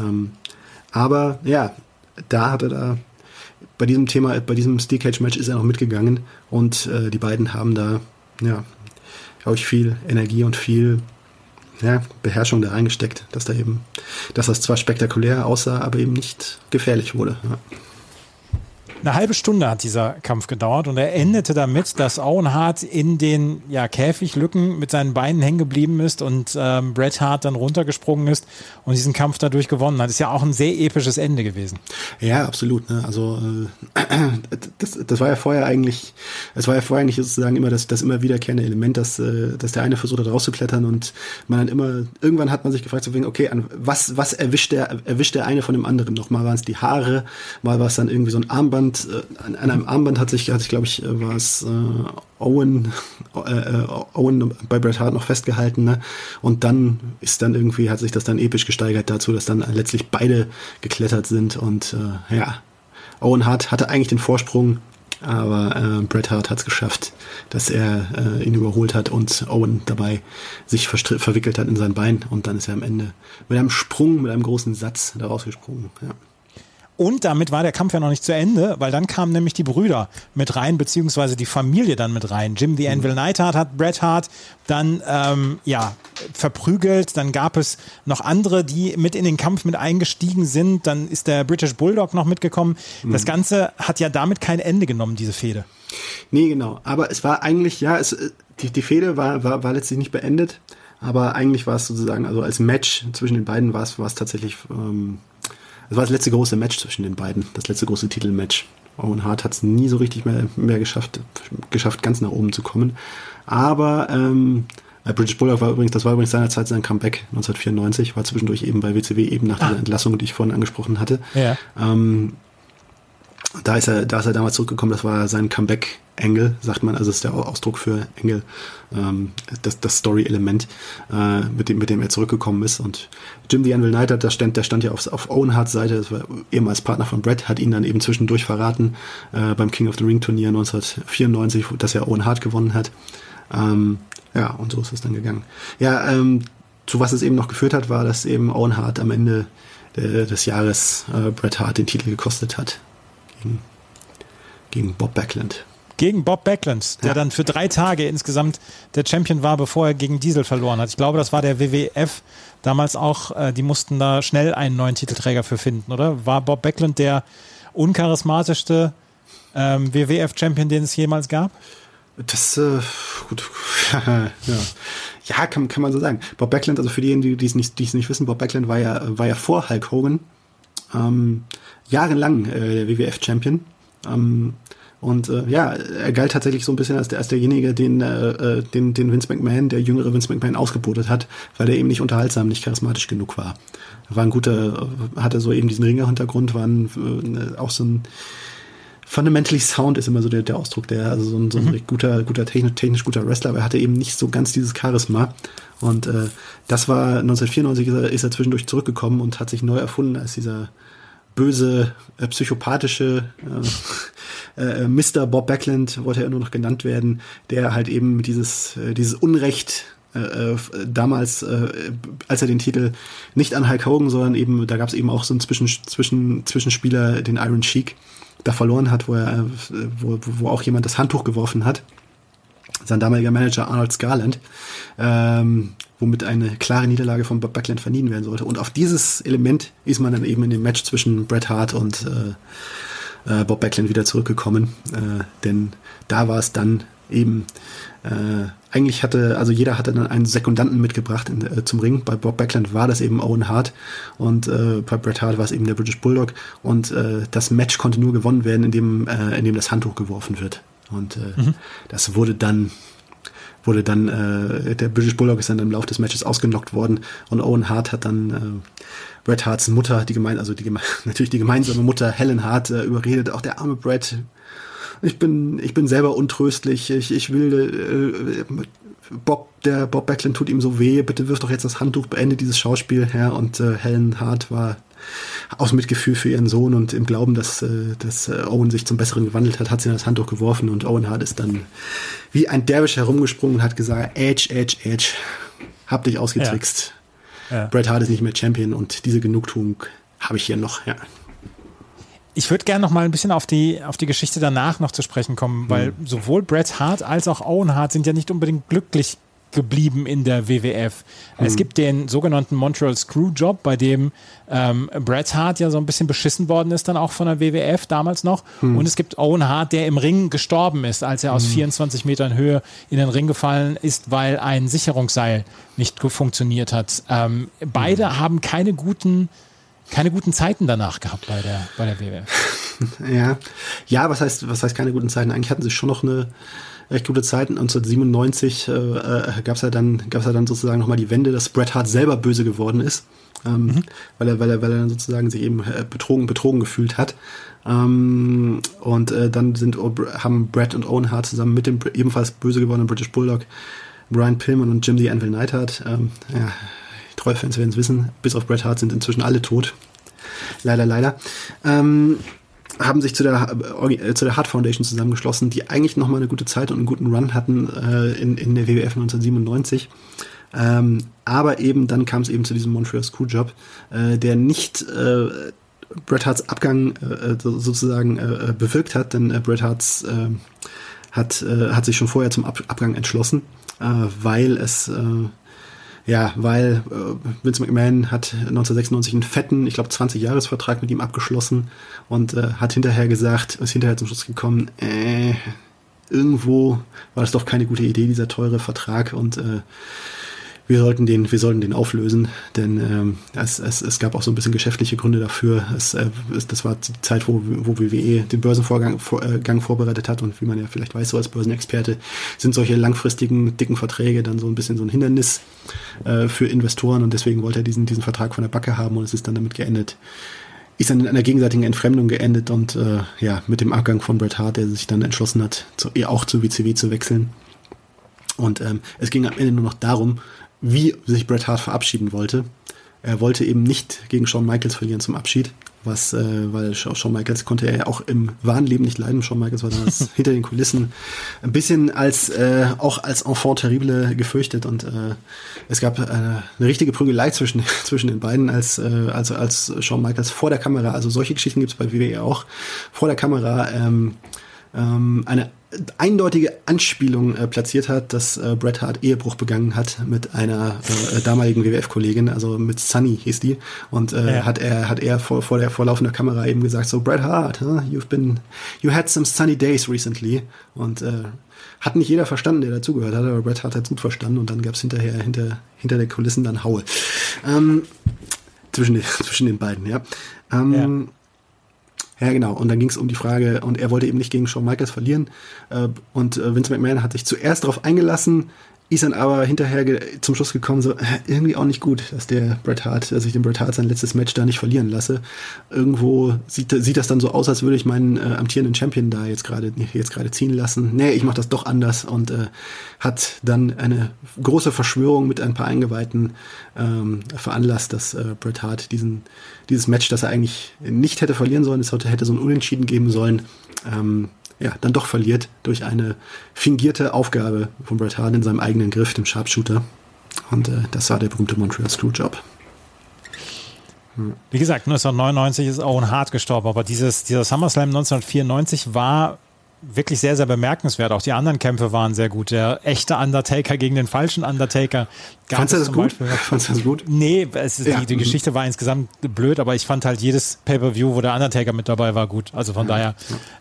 [SPEAKER 4] Aber ja, da hat er bei diesem Steel Cage Match ist er noch mitgegangen und die beiden haben da, glaube ich, viel Energie und viel Beherrschung da reingesteckt, dass das zwar spektakulär aussah, aber eben nicht gefährlich wurde. Ja.
[SPEAKER 3] Eine halbe Stunde hat dieser Kampf gedauert und er endete damit, dass Owen Hart in den Käfiglücken mit seinen Beinen hängen geblieben ist und Bret Hart dann runtergesprungen ist und diesen Kampf dadurch gewonnen hat. Ist ja auch ein sehr episches Ende gewesen. Ja, absolut. Ne? Also das war ja vorher eigentlich sozusagen immer das immer wiederkehrende Element, dass der eine versucht hat rauszuklettern und man dann irgendwann hat man sich gefragt, so wegen, okay, an was erwischt der eine von dem anderen noch? Mal waren es die Haare, mal war es dann irgendwie so ein Armband. An einem Armband hat sich glaube ich, war es Owen bei Bret Hart noch festgehalten, ne? Und dann hat sich das dann episch gesteigert dazu, dass dann letztlich beide geklettert sind und Owen Hart hatte eigentlich den Vorsprung, aber Bret Hart hat es geschafft, dass er ihn überholt hat und Owen dabei sich verwickelt hat in sein Bein und dann ist er am Ende mit einem großen Satz da rausgesprungen, ja. Und damit war der Kampf ja noch nicht zu Ende, weil dann kamen nämlich die Brüder mit rein, beziehungsweise die Familie dann mit rein. Jim the Anvil Neidhart hat Bret Hart dann verprügelt. Dann gab es noch andere, die mit in den Kampf mit eingestiegen sind. Dann ist der British Bulldog noch mitgekommen. Das Ganze hat ja damit kein Ende genommen, diese Fehde. Nee, genau. Aber es war eigentlich, die Fehde war letztlich nicht beendet. Aber eigentlich war es sozusagen, also als Match zwischen den beiden war es tatsächlich... Es war das letzte große Match zwischen den beiden, das letzte große Titelmatch. Owen Hart hat es nie so richtig mehr geschafft, ganz nach oben zu kommen. Aber British Bulldog war übrigens seinerzeit sein Comeback 1994, war zwischendurch eben bei WCW eben nach dieser Entlassung, die ich vorhin angesprochen hatte. Ja. Da ist er damals zurückgekommen, das war sein Comeback-Angle, sagt man, also ist der Ausdruck für Angle, das Story-Element, mit dem er zurückgekommen ist. Und Jim the Anvil Neidhart, der stand ja auf Owen Harts Seite, das war ehemals Partner von Bret, hat ihn dann eben zwischendurch verraten beim King of the Ring Turnier 1994, das ja Owen Hart gewonnen hat. Und so ist es dann gegangen. Zu was es eben noch geführt hat, war, dass eben Owen Hart am Ende des Jahres Bret Hart den Titel gekostet hat. Gegen Bob Backlund. Gegen Bob Backlund, der dann für 3 Tage insgesamt der Champion war, bevor er gegen Diesel verloren hat. Ich glaube, das war der WWF damals auch. Die mussten da schnell einen neuen Titelträger für finden, oder? War Bob Backlund der uncharismatischste WWF-Champion, den es jemals gab? Das, gut. kann man so sagen. Bob Backlund, also für diejenigen, die es nicht wissen, Bob Backlund war ja vor Hulk Hogan jahrelang der WWF-Champion. Er galt tatsächlich so ein bisschen als derjenige, den Vince McMahon, der jüngere Vince McMahon, ausgebotet hat, weil er eben nicht unterhaltsam, nicht charismatisch genug war. Hatte so eben diesen Ringer-Hintergrund, auch so ein
[SPEAKER 4] fundamentally sound ist immer so der Ausdruck, also so ein guter technisch guter Wrestler, aber er hatte eben nicht so ganz dieses Charisma. Und das war 1994 ist er zwischendurch zurückgekommen und hat sich neu erfunden als dieser böse, psychopathische Mr. Bob Backlund, wollte er nur noch genannt werden, der halt eben dieses Unrecht damals, als er den Titel nicht an Hulk Hogan, sondern eben, da gab es eben auch so einen Zwischenspieler, den Iron Sheik, da verloren hat, wo auch jemand das Handtuch geworfen hat. Sein damaliger Manager Arnold Scarland, womit eine klare Niederlage von Bob Backlund vermieden werden sollte. Und auf dieses Element ist man dann eben in dem Match zwischen Bret Hart und Bob Backlund wieder zurückgekommen. Denn da war es dann eben, eigentlich jeder hatte dann einen Sekundanten mitgebracht zum Ring. Bei Bob Backlund war das eben Owen Hart und bei Bret Hart war es eben der British Bulldog. Und das Match konnte nur gewonnen werden, indem das Handtuch geworfen wird. Und das wurde dann der British Bulldog ist dann im Laufe des Matches ausgenockt worden und Owen Hart hat dann Bret Harts Mutter, natürlich die gemeinsame Mutter Helen Hart überredet, auch der arme Bret. Ich bin selber untröstlich. Ich will Bob Backlund tut ihm so weh. Bitte wirf doch jetzt das Handtuch, beende dieses Schauspiel, Herr. Und Helen Hart war aus Mitgefühl für ihren Sohn und im Glauben, dass Owen sich zum Besseren gewandelt hat sie das Handtuch geworfen und Owen Hart ist dann wie ein Derwisch herumgesprungen und hat gesagt, Edge, hab dich ausgetrickst. Ja. Bret Hart ist nicht mehr Champion und diese Genugtuung habe ich hier noch, ja.
[SPEAKER 3] Ich würde gerne noch mal ein bisschen auf die Geschichte danach noch zu sprechen kommen, weil sowohl Bret Hart als auch Owen Hart sind ja nicht unbedingt glücklich geblieben in der WWF. Es gibt den sogenannten Montreal Screwjob, bei dem Bret Hart ja so ein bisschen beschissen worden ist, dann auch von der WWF damals noch. Und es gibt Owen Hart, der im Ring gestorben ist, als er aus 24 Metern Höhe in den Ring gefallen ist, weil ein Sicherungsseil nicht funktioniert hat. Beide haben keine guten Zeiten danach gehabt bei der WWF.
[SPEAKER 4] Ja, was heißt keine guten Zeiten? Eigentlich hatten sie schon noch eine recht gute Zeit. 1997 gab es ja dann sozusagen nochmal die Wende, dass Bret Hart selber böse geworden ist, weil er dann sozusagen sich eben betrogen gefühlt hat. Und dann haben Bret und Owen Hart zusammen mit dem ebenfalls böse gewordenen British Bulldog Brian Pillman und Jim the Anvil Neidhart, treue Fans werden es wissen, bis auf Bret Hart sind inzwischen alle tot. Leider. Haben sich zu der Hart Foundation zusammengeschlossen, die eigentlich nochmal eine gute Zeit und einen guten Run hatten in der WWF 1997. Aber eben dann kam es eben zu diesem Montreal Screwjob, der nicht Bret Harts Abgang sozusagen bewirkt hat, denn Bret Hart hat sich schon vorher zum Abgang entschlossen, weil Vince McMahon hat 1996 einen fetten, ich glaube 20-Jahres-Vertrag mit ihm abgeschlossen und ist hinterher zum Schluss gekommen, irgendwo war das doch keine gute Idee, dieser teure Vertrag und wir sollten den auflösen, denn es gab auch so ein bisschen geschäftliche Gründe dafür. Das war die Zeit, wo WWE den Börsenvorgang vorbereitet hat und wie man ja vielleicht weiß, so als Börsenexperte sind solche langfristigen, dicken Verträge dann so ein bisschen so ein Hindernis für Investoren und deswegen wollte er diesen Vertrag von der Backe haben und es ist dann damit geendet. Ist dann in einer gegenseitigen Entfremdung geendet und mit dem Abgang von Bret Hart, der sich dann entschlossen hat, auch zur WCW zu wechseln. Und es ging am Ende nur noch darum, wie sich Bret Hart verabschieden wollte. Er wollte eben nicht gegen Shawn Michaels verlieren zum Abschied, weil Shawn Michaels konnte er ja auch im wahren Leben nicht leiden. Shawn Michaels war damals hinter den Kulissen ein bisschen auch als Enfant terrible gefürchtet und es gab eine richtige Prügelei zwischen den beiden, als Shawn Michaels vor der Kamera, also solche Geschichten gibt es bei WWE auch, vor der Kamera eine eindeutige Anspielung platziert hat, dass Bret Hart Ehebruch begangen hat mit einer damaligen WWF-Kollegin, also mit Sunny hieß die, und hat er vor laufender Kamera eben gesagt, so Bret Hart, you had some sunny days recently, und hat nicht jeder verstanden, der dazugehört hat, aber Bret Hart hat es gut verstanden und dann gab es hinterher hinter der Kulissen dann Haue zwischen den beiden, ja. Ja, genau. Und dann ging es um die Frage, und er wollte eben nicht gegen Shawn Michaels verlieren. Und Vince McMahon hat sich zuerst darauf eingelassen, ist dann aber hinterher zum Schluss gekommen, so irgendwie auch nicht gut, dass der Bret Hart, dass ich den Bret Hart sein letztes Match da nicht verlieren lasse. Irgendwo sieht das dann so aus, als würde ich meinen amtierenden Champion da jetzt gerade ziehen lassen. Nee, ich mache das doch anders und hat dann eine große Verschwörung mit ein paar Eingeweihten veranlasst, dass Bret Hart dieses Match, das er eigentlich nicht hätte verlieren sollen, es hätte so ein Unentschieden geben sollen, dann doch verliert durch eine fingierte Aufgabe von Bret Hart in seinem eigenen Griff, dem Sharpshooter. Und das war der berühmte Montreal Screwjob.
[SPEAKER 3] Wie gesagt, 1999 ist Owen Hart gestorben, aber dieser SummerSlam 1994 war wirklich sehr, sehr bemerkenswert. Auch die anderen Kämpfe waren sehr gut. Der echte Undertaker gegen den falschen Undertaker.
[SPEAKER 4] Fandst du das gut? Fandst du das gut?
[SPEAKER 3] Nee, die Geschichte war insgesamt blöd, aber ich fand halt jedes Pay-Per-View, wo der Undertaker mit dabei war, gut. Also von daher...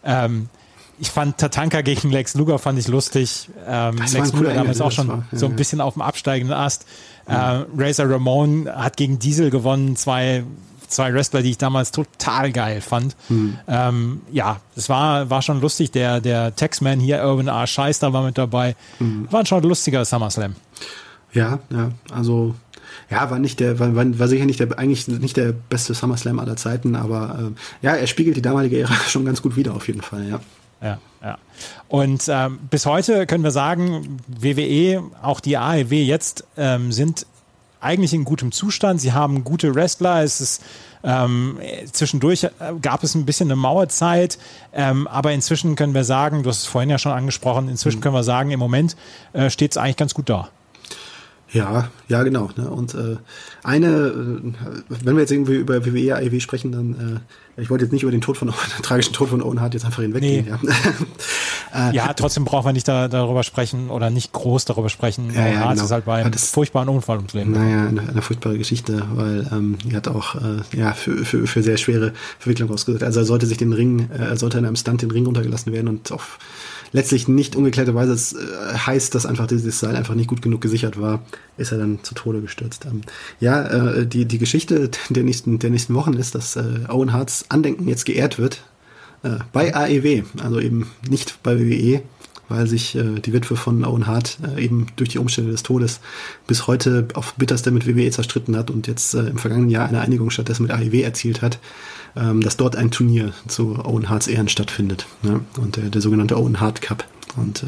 [SPEAKER 3] ich fand Tatanka gegen Lex Luger fand ich lustig. Lex Luger damals auch schon so ein bisschen auf dem absteigenden Ast. Razor Ramon hat gegen Diesel gewonnen. Zwei Wrestler, die ich damals total geil fand. Das war schon lustig. Der Texman hier, Irwin R. Scheister, war mit dabei. War schon ein lustiger SummerSlam.
[SPEAKER 4] Ja, also... Ja, war sicher eigentlich nicht der beste SummerSlam aller Zeiten, aber er spiegelt die damalige Ära schon ganz gut wider auf jeden Fall, ja.
[SPEAKER 3] Ja. Und bis heute können wir sagen, WWE, auch die AEW jetzt, sind eigentlich in gutem Zustand. Sie haben gute Wrestler. Es ist zwischendurch gab es ein bisschen eine Mauerzeit, aber inzwischen können wir sagen, du hast es vorhin ja schon angesprochen, inzwischen können wir sagen, im Moment steht es eigentlich ganz gut da.
[SPEAKER 4] Ja, genau. Ne? Und wenn wir jetzt irgendwie über WWE, AEW sprechen, dann, ich wollte jetzt nicht über den tragischen Tod von Owen Hart jetzt einfach hinweggehen.
[SPEAKER 3] Nee. Ja. Trotzdem brauchen wir nicht darüber sprechen oder nicht groß darüber sprechen. Owen Hart ist halt bei einem furchtbaren Unfall ums Leben.
[SPEAKER 4] Eine furchtbare Geschichte, weil er hat auch für sehr schwere Verwicklung ausgesetzt. Also er sollte in einem Stunt den Ring runtergelassen werden und auf letztlich nicht ungeklärterweise heißt, dass einfach dieses Seil einfach nicht gut genug gesichert war, ist er dann zu Tode gestürzt. Die Geschichte der nächsten Wochen ist, dass Owen Harts Andenken jetzt geehrt wird bei AEW, also eben nicht bei WWE, weil sich die Witwe von Owen Hart eben durch die Umstände des Todes bis heute auf Bitterste mit WWE zerstritten hat und jetzt im vergangenen Jahr eine Einigung stattdessen mit AEW erzielt hat, dass dort ein Turnier zu Owen Harts Ehren stattfindet. Ne? Und der sogenannte Owen Hart Cup. Und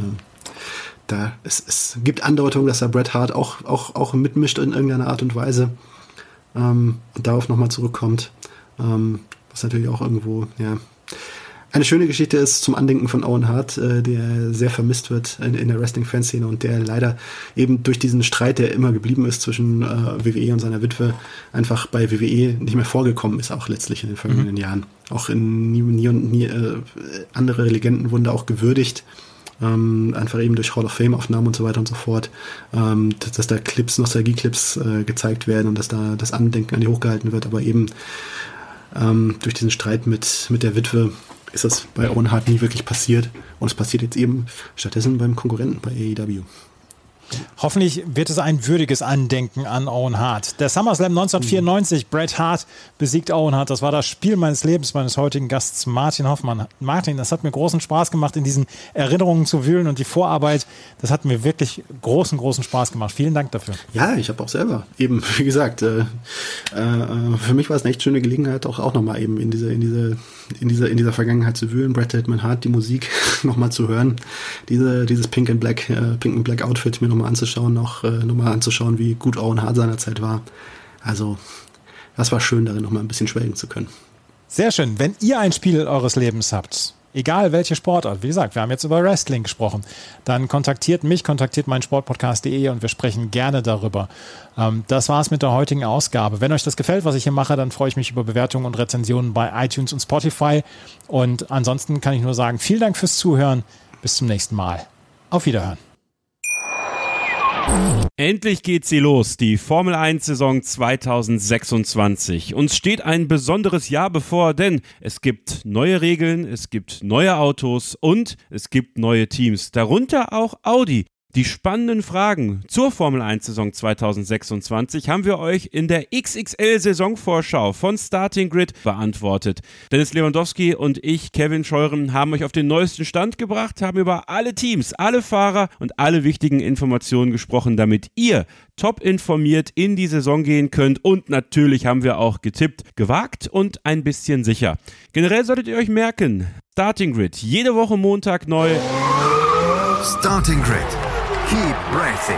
[SPEAKER 4] es gibt Andeutungen, dass da Bret Hart auch mitmischt in irgendeiner Art und Weise und darauf nochmal zurückkommt. Was natürlich auch irgendwo, eine schöne Geschichte ist zum Andenken von Owen Hart, der sehr vermisst wird in der Wrestling-Fanszene und der leider eben durch diesen Streit, der immer geblieben ist zwischen WWE und seiner Witwe, einfach bei WWE nicht mehr vorgekommen ist, auch letztlich in den vergangenen Jahren. Auch in nie andere Legenden wurden da auch gewürdigt, einfach eben durch Hall of Fame-Aufnahmen und so weiter und so fort, dass da Nostalgie-Clips gezeigt werden und dass da das Andenken an die hochgehalten wird, aber eben durch diesen Streit mit der Witwe ist das bei Owen Hart nie wirklich passiert. Und es passiert jetzt eben stattdessen beim Konkurrenten bei AEW.
[SPEAKER 3] Hoffentlich wird es ein würdiges Andenken an Owen Hart. Der SummerSlam 1994, Bret Hart besiegt Owen Hart. Das war das Spiel meines Lebens, meines heutigen Gasts Martin Hoffmann. Martin, das hat mir großen Spaß gemacht, in diesen Erinnerungen zu wühlen und die Vorarbeit, das hat mir wirklich großen Spaß gemacht. Vielen Dank dafür.
[SPEAKER 4] Ja, ich habe auch selber eben, wie gesagt, für mich war es eine echt schöne Gelegenheit, auch nochmal eben in dieser Vergangenheit zu wühlen. Bret Hitman Hart, die Musik nochmal zu hören, dieses Pink and Black Outfit mir nochmal anzuschauen, nochmal anzuschauen, wie gut Owen Hart seinerzeit war. Also, das war schön, darin nochmal ein bisschen schwelgen zu können.
[SPEAKER 3] Sehr schön. Wenn ihr ein Spiel eures Lebens habt, egal welche Sportart, wie gesagt, wir haben jetzt über Wrestling gesprochen, dann kontaktiert mich, kontaktiert meinsportpodcast.de und wir sprechen gerne darüber. Das war's mit der heutigen Ausgabe. Wenn euch das gefällt, was ich hier mache, dann freue ich mich über Bewertungen und Rezensionen bei iTunes und Spotify. Und ansonsten kann ich nur sagen, vielen Dank fürs Zuhören. Bis zum nächsten Mal. Auf Wiederhören.
[SPEAKER 6] Endlich geht sie los, die Formel 1 Saison 2026. Uns steht ein besonderes Jahr bevor, denn es gibt neue Regeln, es gibt neue Autos und es gibt neue Teams, darunter auch Audi. Die spannenden Fragen zur Formel 1 Saison 2026 haben wir euch in der XXL-Saisonvorschau von Starting Grid beantwortet. Dennis Lewandowski und ich, Kevin Scheuren, haben euch auf den neuesten Stand gebracht, haben über alle Teams, alle Fahrer und alle wichtigen Informationen gesprochen, damit ihr top informiert in die Saison gehen könnt. Und natürlich haben wir auch getippt, gewagt und ein bisschen sicher. Generell solltet ihr euch merken, Starting Grid, jede Woche Montag neu.
[SPEAKER 1] Starting Grid. Keep racing.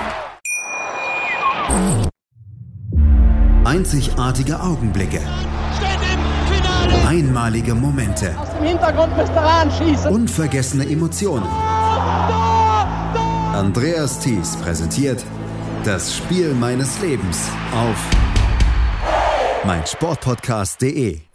[SPEAKER 1] Einzigartige Augenblicke.
[SPEAKER 2] Steht im Finale.
[SPEAKER 1] Einmalige Momente.
[SPEAKER 2] Aus dem Hintergrund müsst ihr ranschießen.
[SPEAKER 1] Unvergessene Emotionen. Andreas Thies präsentiert das Spiel meines Lebens auf meinsportpodcast.de.